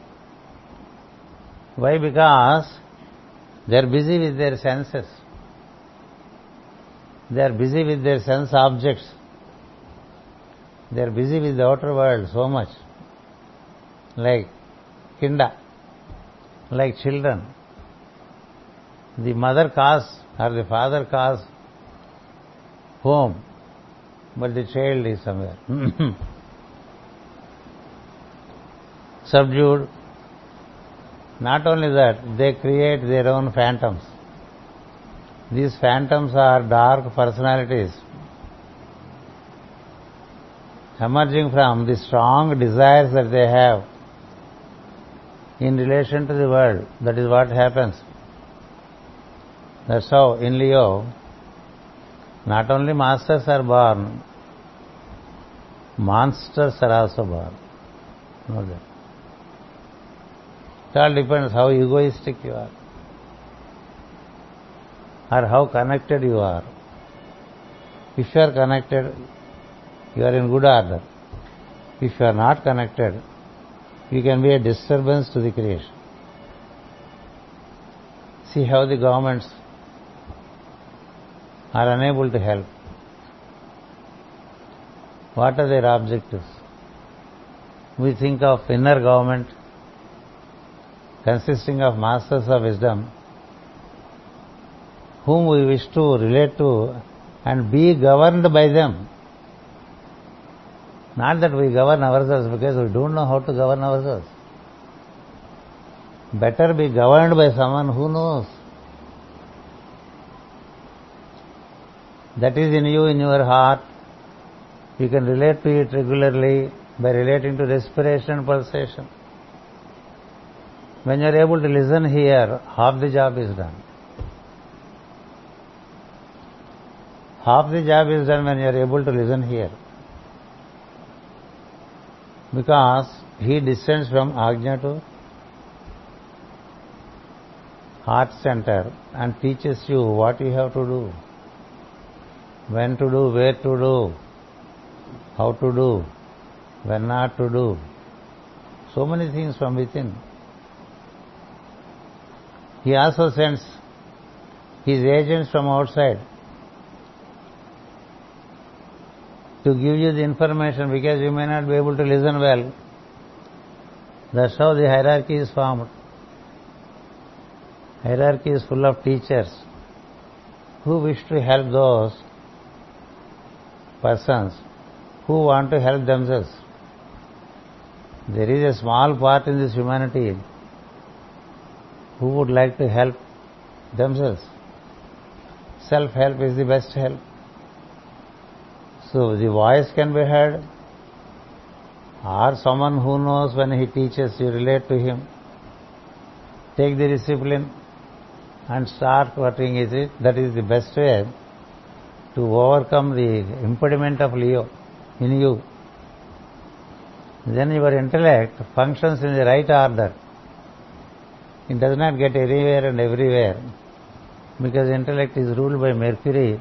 Why? Because they are busy with their senses. They are busy with their sense objects. They are busy with the outer world so much. Like kinda, like children. The mother calls or the father calls home, but the child is somewhere. Subdued. Not only that, they create their own phantoms. These phantoms are dark personalities emerging from the strong desires that they have in relation to the world. That is what happens. That's how in Leo, not only masters are born, monsters are also born. Know that. It all depends how egoistic you are or how connected you are. If you are connected, you are in good order. If you are not connected, you can be a disturbance to the creation. See how the governments are unable to help. What are their objectives? We think of inner government consisting of masters of wisdom whom we wish to relate to and be governed by them. Not that we govern ourselves, because we don't know how to govern ourselves. Better be governed by someone who knows. That is in you, in your heart. You can relate to it regularly by relating to respiration and pulsation. When you are able to listen here, half the job is done. Half the job is done when you are able to listen here. Because he descends from Ajna to heart center and teaches you what you have to do, when to do, where to do, how to do, when not to do. So many things from within. He also sends his agents from outside to give you the information, because you may not be able to listen well. That's how the hierarchy is formed. Hierarchy is full of teachers who wish to help those persons who want to help themselves. There is a small part in this humanity who would like to help themselves. Self-help is the best help. So the voice can be heard, or someone who knows when he teaches, you relate to him. Take the discipline and start working with it. That is the best way to overcome the impediment of Leo in you. Then your intellect functions in the right order. It does not get anywhere and everywhere, because intellect is ruled by Mercury.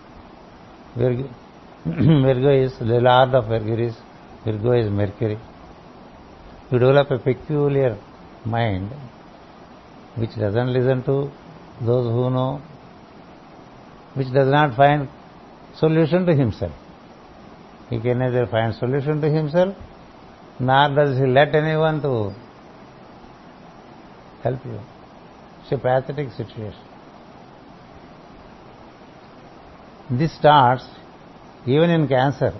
Virgo is the lord of Virgo. Virgo is Mercury. You develop a peculiar mind which doesn't listen to those who know, which does not find solution to himself. He can neither find solution to himself, nor does he let anyone to help you. It's a pathetic situation. This starts even in cancer.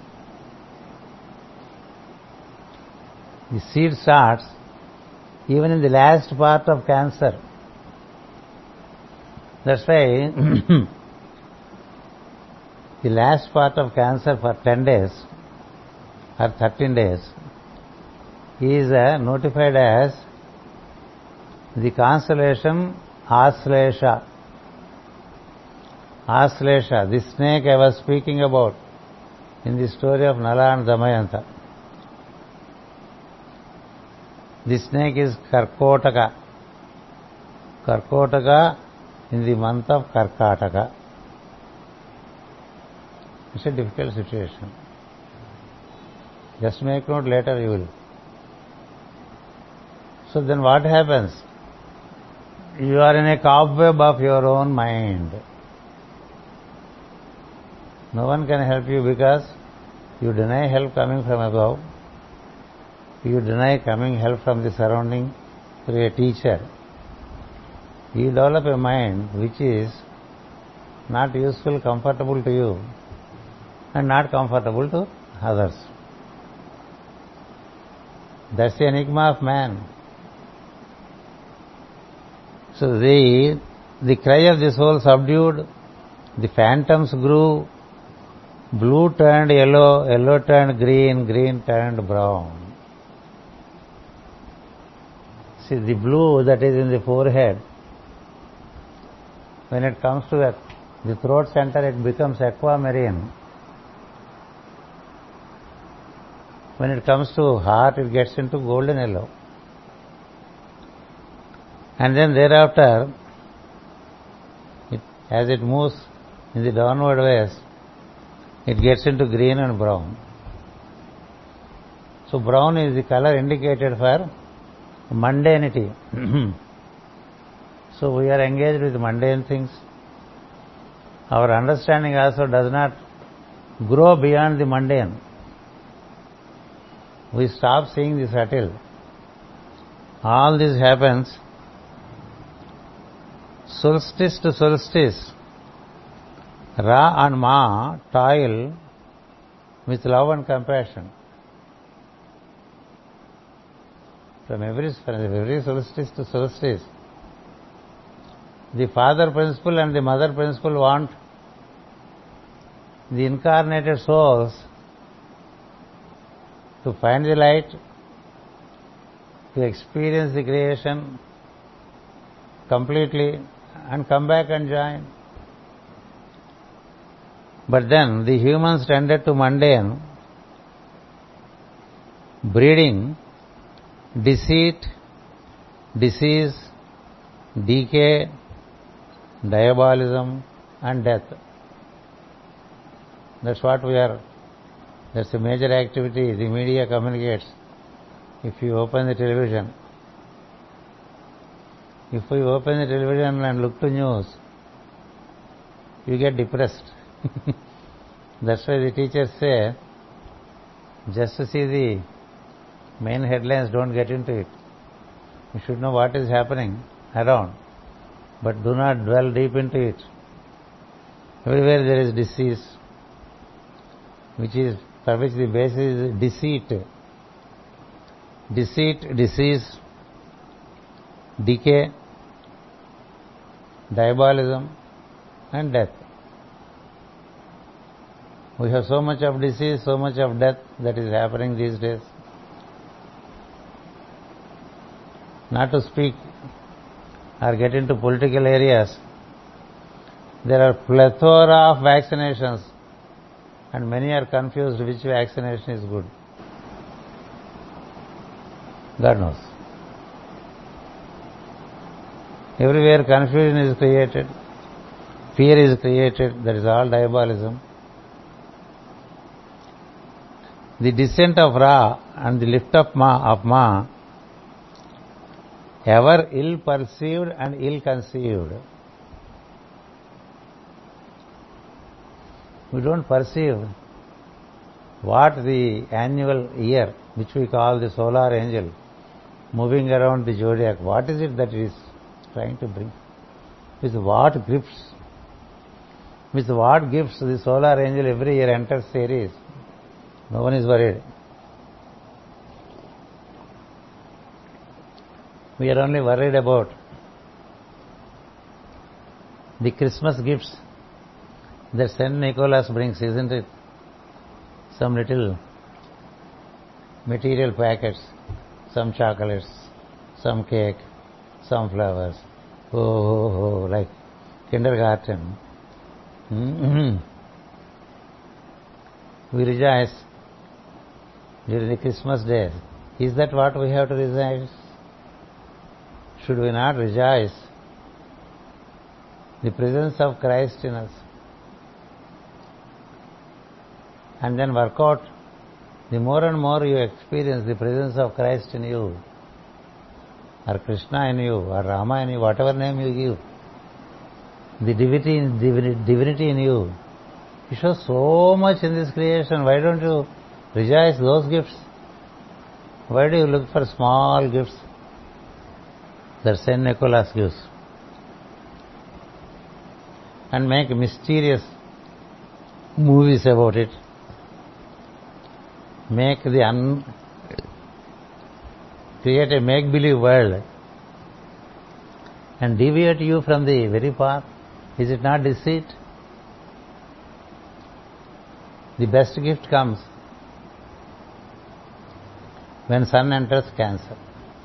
The seed starts even in the last part of cancer. That's why the last part of cancer for ten days or thirteen days is uh, notified as the constellation Aslesha. Aslesha, the snake I was speaking about in the story of Nala and Damayanta. The snake is Karkotaka. Karkotaka in the month of Karkataka. It's a difficult situation. Just make note, later you will. So then what happens? You are in a cobweb of your own mind. No one can help you because you deny help coming from above. You deny coming help from the surrounding through a teacher. You develop a mind which is not useful, comfortable to you, and not comfortable to others. That's the enigma of man. So the, the cry of the soul subdued, the phantoms grew, blue turned yellow, yellow turned green, green turned brown. See, the blue that is in the forehead, when it comes to the throat center, it becomes aquamarine. When it comes to heart, it gets into golden yellow. And then thereafter, it, as it moves in the downward ways, it gets into green and brown. So brown is the color indicated for mundanity. So we are engaged with mundane things. Our understanding also does not grow beyond the mundane. We stop seeing the subtle. All this happens solstice to solstice. Ra and Ma toil with love and compassion. From every, from every solstice to solstice, the father principle and the mother principle want the incarnated souls to find the light, to experience the creation completely, and come back and join. But then the humans tended to mundane, breeding, deceit, disease, decay, diabolism, and death. That's what we are. That's a major activity the media communicates. If you open the television, if you open the television and look to news, you get depressed. That's why the teachers say, just to see the main headlines, don't get into it. You should know what is happening around, but do not dwell deep into it. Everywhere there is disease, which is for which the basis is deceit. Deceit, disease, decay, diabolism, and death. We have so much of disease, so much of death that is happening these days. Not to speak or get into political areas, there are plethora of vaccinations, and many are confused which vaccination is good. God knows. Everywhere confusion is created, fear is created, that is all diabolism. The descent of Ra and the lift of Ma, of Ma, ever ill-perceived and ill-conceived. We don't perceive what the annual year, which we call the solar angel, moving around the zodiac, what is it that it is trying to bring? With what gifts? With what gifts the solar angel every year enters Aries? No one is worried. We are only worried about the Christmas gifts that Saint Nicholas brings, isn't it? Some little material packets, some chocolates, some cake, some flowers. Oh, oh, oh, like kindergarten. Mm-hmm. We rejoice during the Christmas days. Is that what we have to rejoice? Should we not rejoice the presence of Christ in us, and then work out. The more and more you experience the presence of Christ in you, or Krishna in you, or Rama in you, whatever name you give, the divinity, divinity in you, you show so much in this creation. Why don't you rejoice those gifts? Why do you look for small gifts that Saint Nicholas gives and make mysterious movies about it? Make the un... create a make-believe world and deviate you from the very path. Is it not deceit? The best gift comes when sun enters Cancer.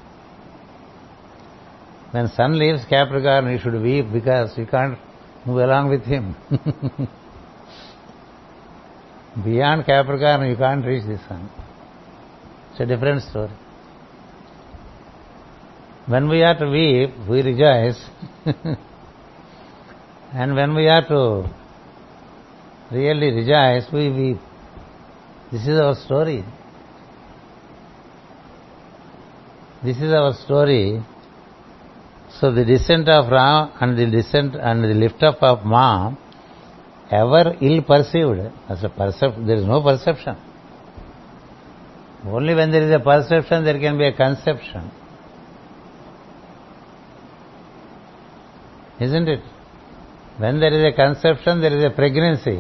When sun leaves Capricorn, you should weep because you can't move along with him. Beyond Capricorn, you can't reach the sun. It's a different story. When we are to weep, we rejoice. And when we are to really rejoice, we weep. This is our story. This is our story. So the descent of Ram and the descent and the lift up of Ma, ever ill perceived. As a percep- there is no perception. Only when there is a perception, there can be a conception. Isn't it? When there is a conception, there is a pregnancy.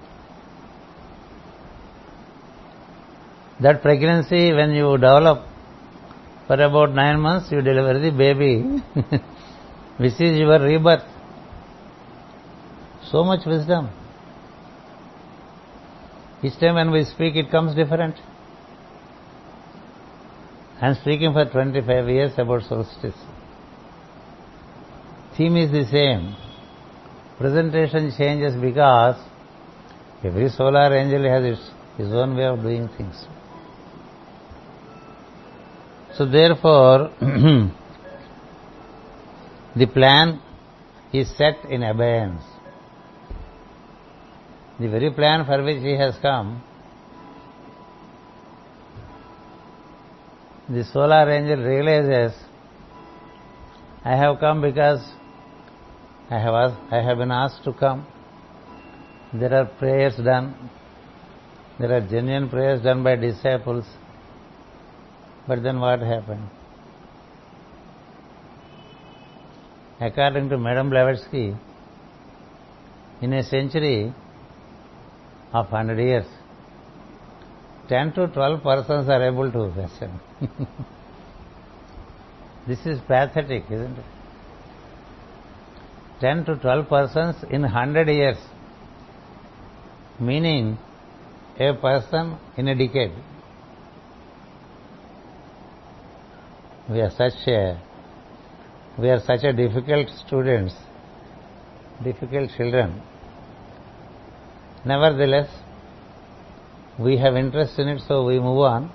That pregnancy, when you develop for about nine months, you deliver the baby, which is your rebirth. So much wisdom. Each time when we speak, it comes different. I am speaking for twenty-five years about solstice. Theme is the same. Presentation changes because every solar angel has its, his own way of doing things. So therefore, the plan is set in abeyance. The very plan for which he has come, the solar angel realizes, I have come because I have asked, I have been asked to come. There are prayers done. There are genuine prayers done by disciples. But then what happened? According to Madame Blavatsky, in a century of one hundred years, ten to twelve persons are able to listen. This is pathetic, isn't it? ten to twelve persons in one hundred years, meaning a person in a decade. We are such a, we are such a difficult students, difficult children. Nevertheless, we have interest in it, so we move on.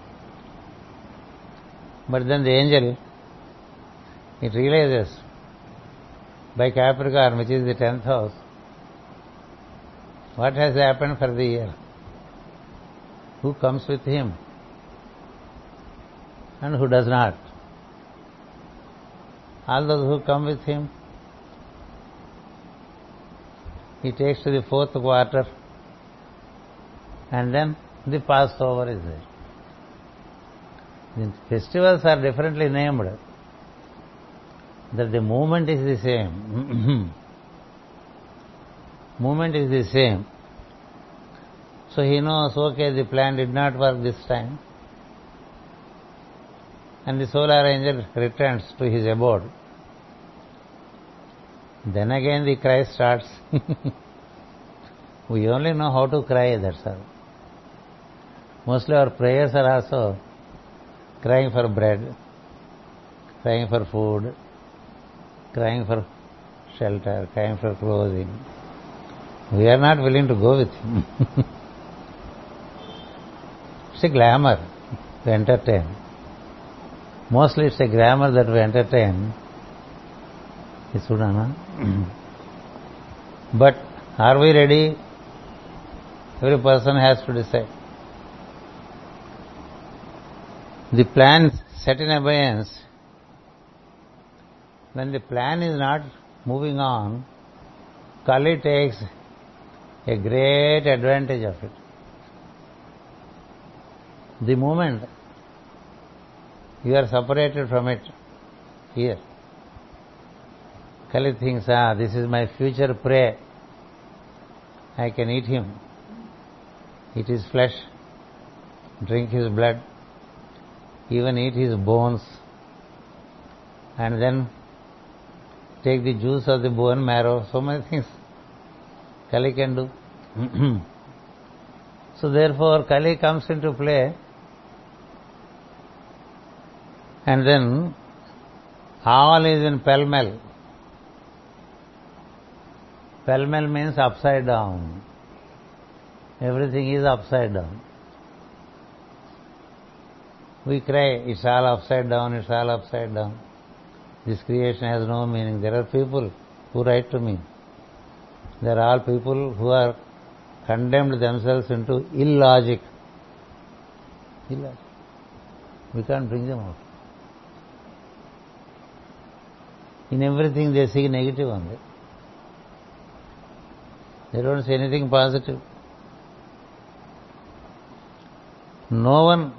But then the angel, it realizes, by Capricorn, which is the tenth house, what has happened for the year? Who comes with him and who does not? All those who come with him, he takes to the fourth quarter, and then the Passover is there. The festivals are differently named, that the movement is the same. Movement is the same. So he knows, okay, the plan did not work this time. And the solar angel returns to his abode. Then again the cry starts. We only know how to cry, that's all. Mostly our prayers are also crying for bread, crying for food, crying for shelter, crying for clothing. We are not willing to go with him. It's a glamour to entertain. Mostly it's a glamour that we entertain. It's Sudana. But are we ready? Every person has to decide. The plan set in abeyance, when the plan is not moving on, Kali takes a great advantage of it. The moment you are separated from it here, Kali thinks, ah, this is my future prey. I can eat him, eat his flesh, drink his blood, even eat his bones, and then take the juice of the bone marrow. So many things Kali can do. So therefore Kali comes into play, and then all is in pell-mell. Pell-mell means upside down. Everything is upside down. We cry, it's all upside down, it's all upside down. This creation has no meaning. There are people who write to me. There are all people who are condemned themselves into illogic. Illogic. We can't bring them out. In everything they see negative only. They don't see anything positive. No one.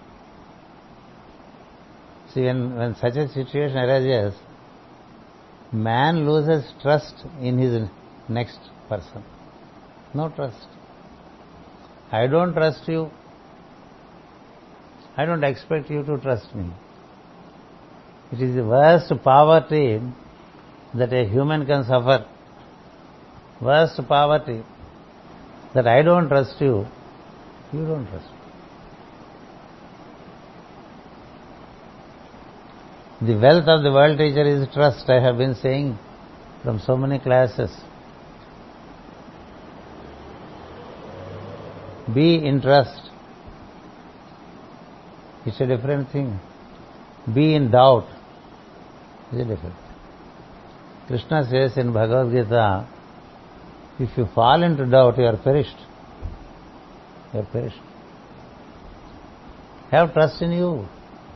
See, when, when such a situation arises, man loses trust in his next person. No trust. I don't trust you. I don't expect you to trust me. It is the worst poverty that a human can suffer. Worst poverty, that I don't trust you, you don't trust me. The wealth of the world teacher is trust. I have been saying from so many classes. Be in trust. It's a different thing. Be in doubt. It's a different thing. Krishna says in Bhagavad Gita, if you fall into doubt, you are perished. You are perished. Have trust in you.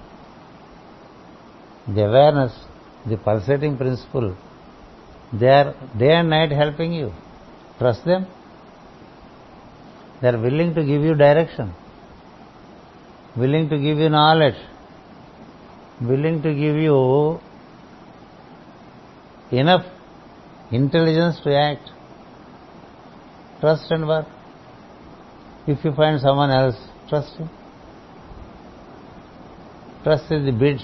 The awareness, the pulsating principle, they are day and night helping you. Trust them. They are willing to give you direction, willing to give you knowledge, willing to give you enough intelligence to act. Trust and work. If you find someone else, trust him. Trust is the bridge.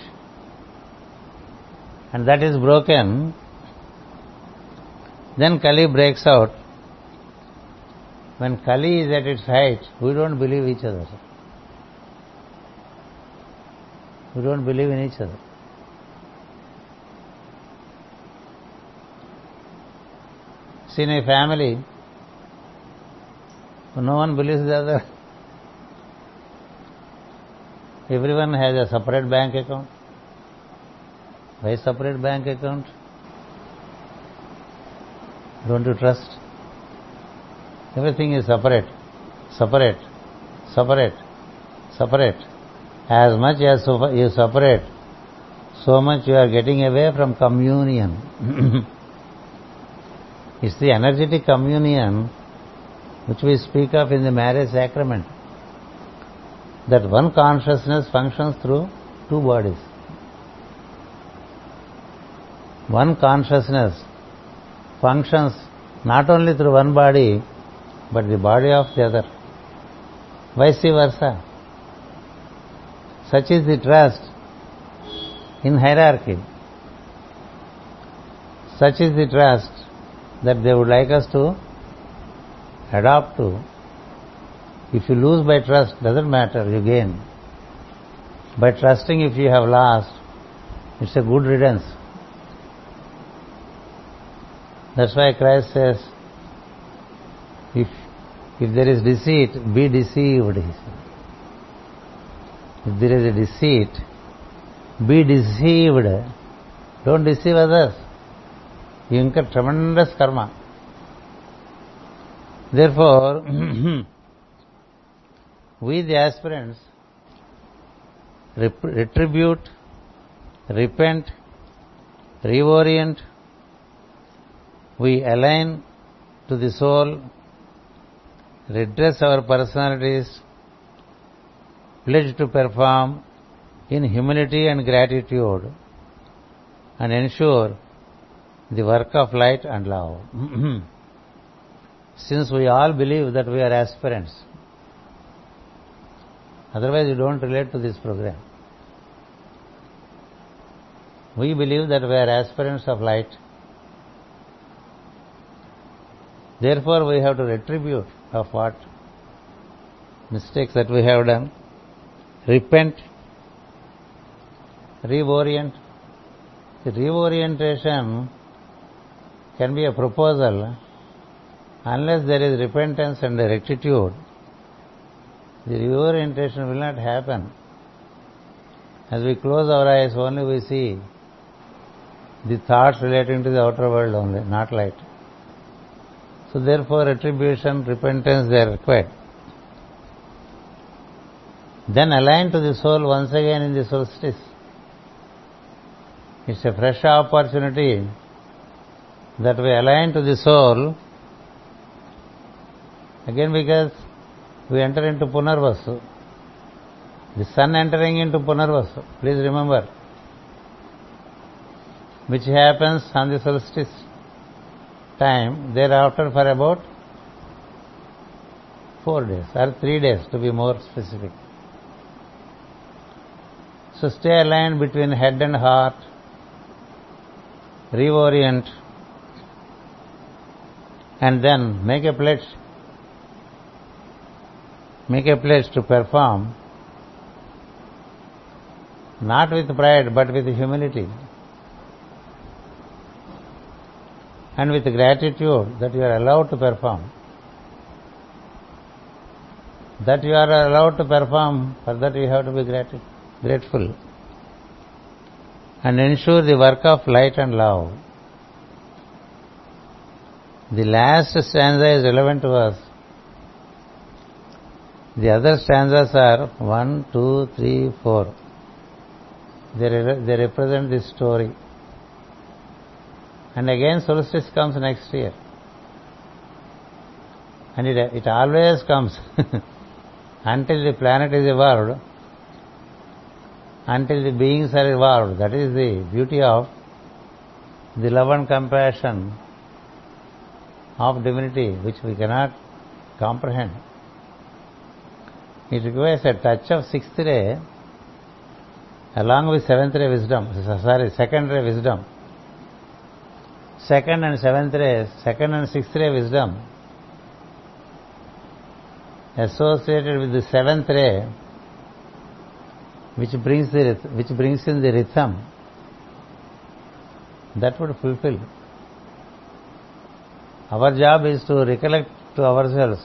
And that is broken, then Kali breaks out. When Kali is at its height, we don't believe each other. We don't believe in each other. See, in a family, no one believes the other. Everyone has a separate bank account. Why separate bank account? Don't you trust? Everything is separate, separate, separate, separate. As much as you separate, so much you are getting away from communion. It's the energetic communion which we speak of in the marriage sacrament. That one consciousness functions through two bodies. One consciousness functions not only through one body, but the body of the other. Vice versa. Such is the trust in hierarchy. Such is the trust that they would like us to adopt to. If you lose by trust, doesn't matter, you gain. By trusting, if you have lost, it's a good riddance. That's why Christ says, if if there is deceit, be deceived. He said. If there is a deceit, be deceived. Don't deceive others. You incur tremendous karma. Therefore, we the aspirants rep- retribute, repent, reorient, we align to the soul, redress our personalities, pledge to perform in humility and gratitude, and ensure the work of light and love. Since we all believe that we are aspirants, otherwise you don't relate to this program. We believe that we are aspirants of light. Therefore we have to retribute of what mistakes that we have done, repent, reorient. The reorientation can be a proposal. Unless there is repentance and rectitude, the reorientation will not happen. As we close our eyes, only we see the thoughts relating to the outer world only, not light. So therefore retribution, repentance, they are required. Then align to the soul once again in the solstice. It's a fresh opportunity that we align to the soul again, because we enter into Punarvasu. The sun entering into Punarvasu. Please remember, which happens on the solstice time, thereafter for about four days or three days to be more specific. So stay aligned between head and heart, reorient, and then make a pledge. Make a pledge to perform, not with pride but with humility and with gratitude that you are allowed to perform. That you are allowed to perform, for that you have to be grat- grateful. And ensure the work of light and love. The last stanza is relevant to us. The other stanzas are one, two, three, four. They, re- they represent this story. And again solstice comes next year. And it, it always comes until the planet is evolved, until the beings are evolved. That is the beauty of the love and compassion of divinity, which we cannot comprehend. It requires a touch of sixth ray along with seventh ray wisdom, sorry, second ray wisdom. Second and seventh ray, second and sixth ray wisdom associated with the seventh ray, which brings the which brings in the rhythm, that would fulfill. Our job is to recollect to ourselves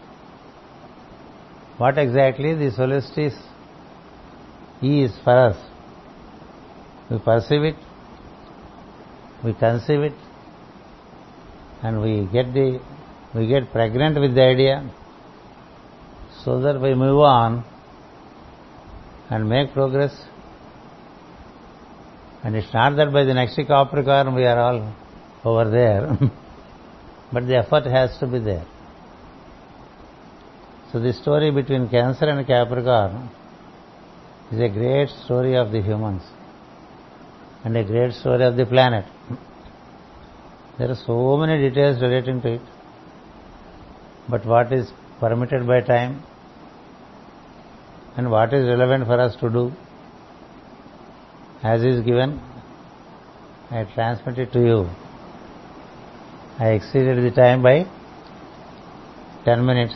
what exactly the solstice is for us. We perceive it, we conceive it, and we get the we get pregnant with the idea, so that we move on and make progress. And it's not that by the next Capricorn we are all over there, but the effort has to be there. So the story between Cancer and Capricorn is a great story of the humans and a great story of the planet. There are so many details relating to it, but what is permitted by time and what is relevant for us to do, as is given, I transmit it to you. I exceeded the time by ten minutes.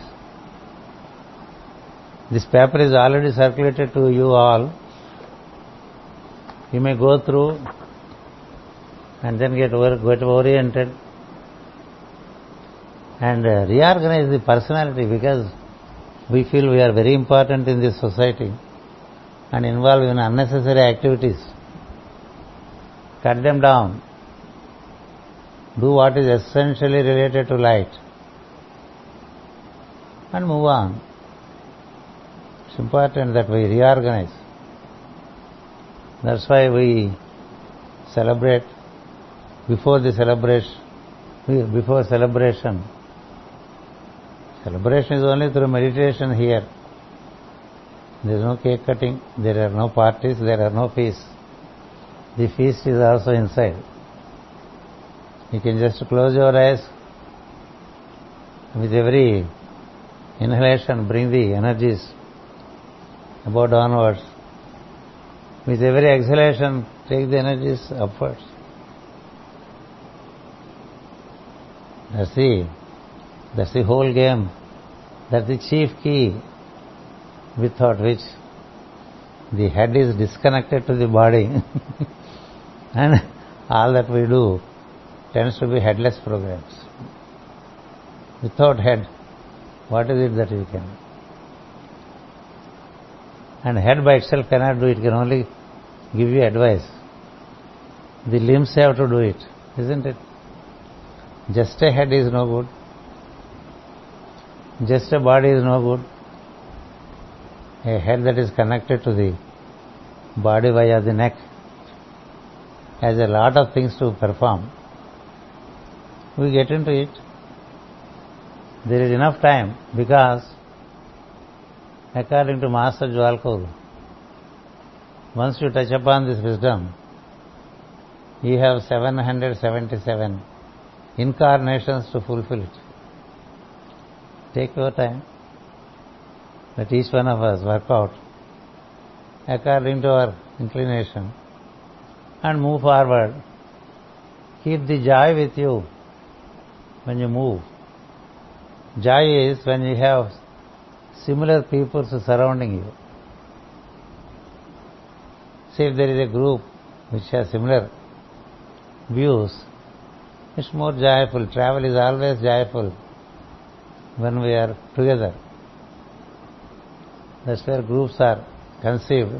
This paper is already circulated to you all. You may go through and then get, get oriented and uh, reorganize the personality, because we feel we are very important in this society and involved in unnecessary activities. Cut them down. Do what is essentially related to light. and move on. It's important that we reorganize. That's why we celebrate before the celebration, before celebration. Celebration is only through meditation here. There is no cake cutting, there are no parties, there are no feasts. The feast is also inside. You can just close your eyes. With every inhalation, bring the energies about downwards. With every exhalation, take the energies upwards. That's the, that's the whole game. That's the chief key without which the head is disconnected to the body and all that we do tends to be headless programs. Without head, what is it that you can do? And head by itself cannot do it, can only give you advice. The limbs have to do it, isn't it? Just a head is no good. Just a body is no good. A head that is connected to the body via the neck has a lot of things to perform. We get into it. There is enough time because, according to Master Jwalkur, once you touch upon this wisdom, you have seven hundred seventy-seven incarnations to fulfill it. Take your time. Let each one of us work out according to our inclination and move forward. Keep the joy with you when you move. Joy is when you have similar people surrounding you. See, if there is a group which has similar views, it's more joyful. Travel is always joyful when we are together. That's where groups are conceived.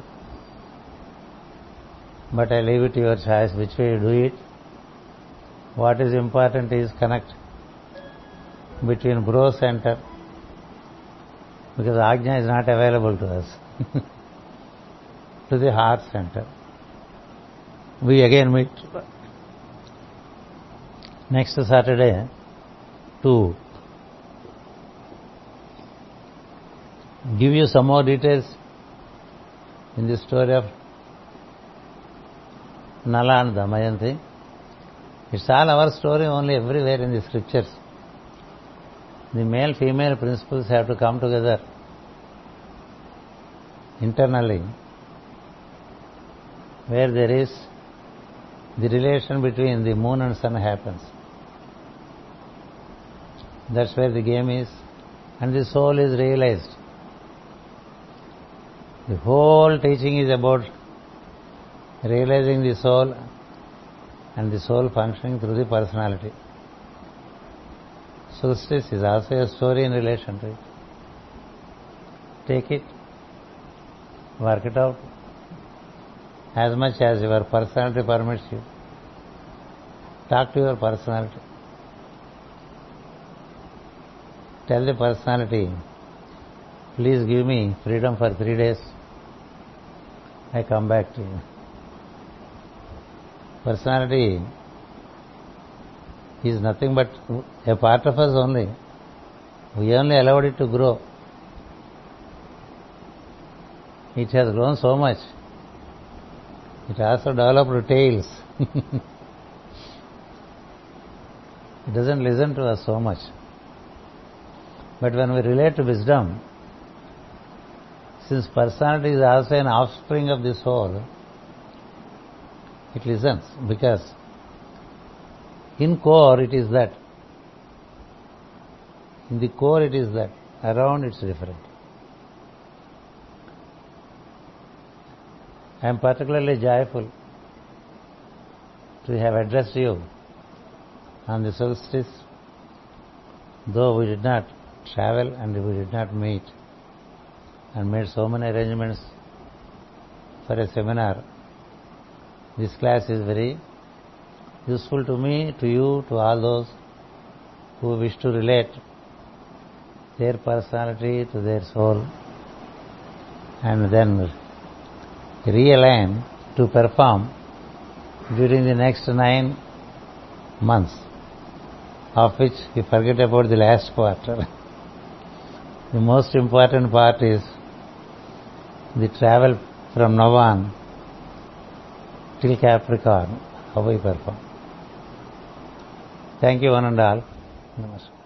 But I leave it to your choice which way you do it. What is important is connect between bro center, because Ajna is not available to us, to the heart center. We again meet next Saturday to give you some more details in the story of Nala and Damayanti. It's all our story only everywhere in the scriptures. The male-female principles have to come together internally, where there is the relation between the moon and sun happens. That's where the game is, and the soul is realized. The whole teaching is about realizing the soul and the soul functioning through the personality. Solstice is also a story in relation to it. Take it, work it out as much as your personality permits you. Talk to your personality. Tell the personality, please give me freedom for three days. I come back to you. Personality is nothing but a part of us only. We only allowed it to grow. It has grown so much. It also developed tails. It doesn't listen to us so much. But when we relate to wisdom, since personality is also an offspring of the soul, it listens, because in core it is that. In the core it is that. Around it's different. I am particularly joyful to have addressed you on the solstice, though we did not travel and we did not meet and made so many arrangements for a seminar. This class is very useful to me, to you, to all those who wish to relate their personality to their soul, and then realign to perform during the next nine months, of which we forget about the last quarter. The most important part is the travel from now on till Capricorn, how we perform. Thank you one and all. Namaskar.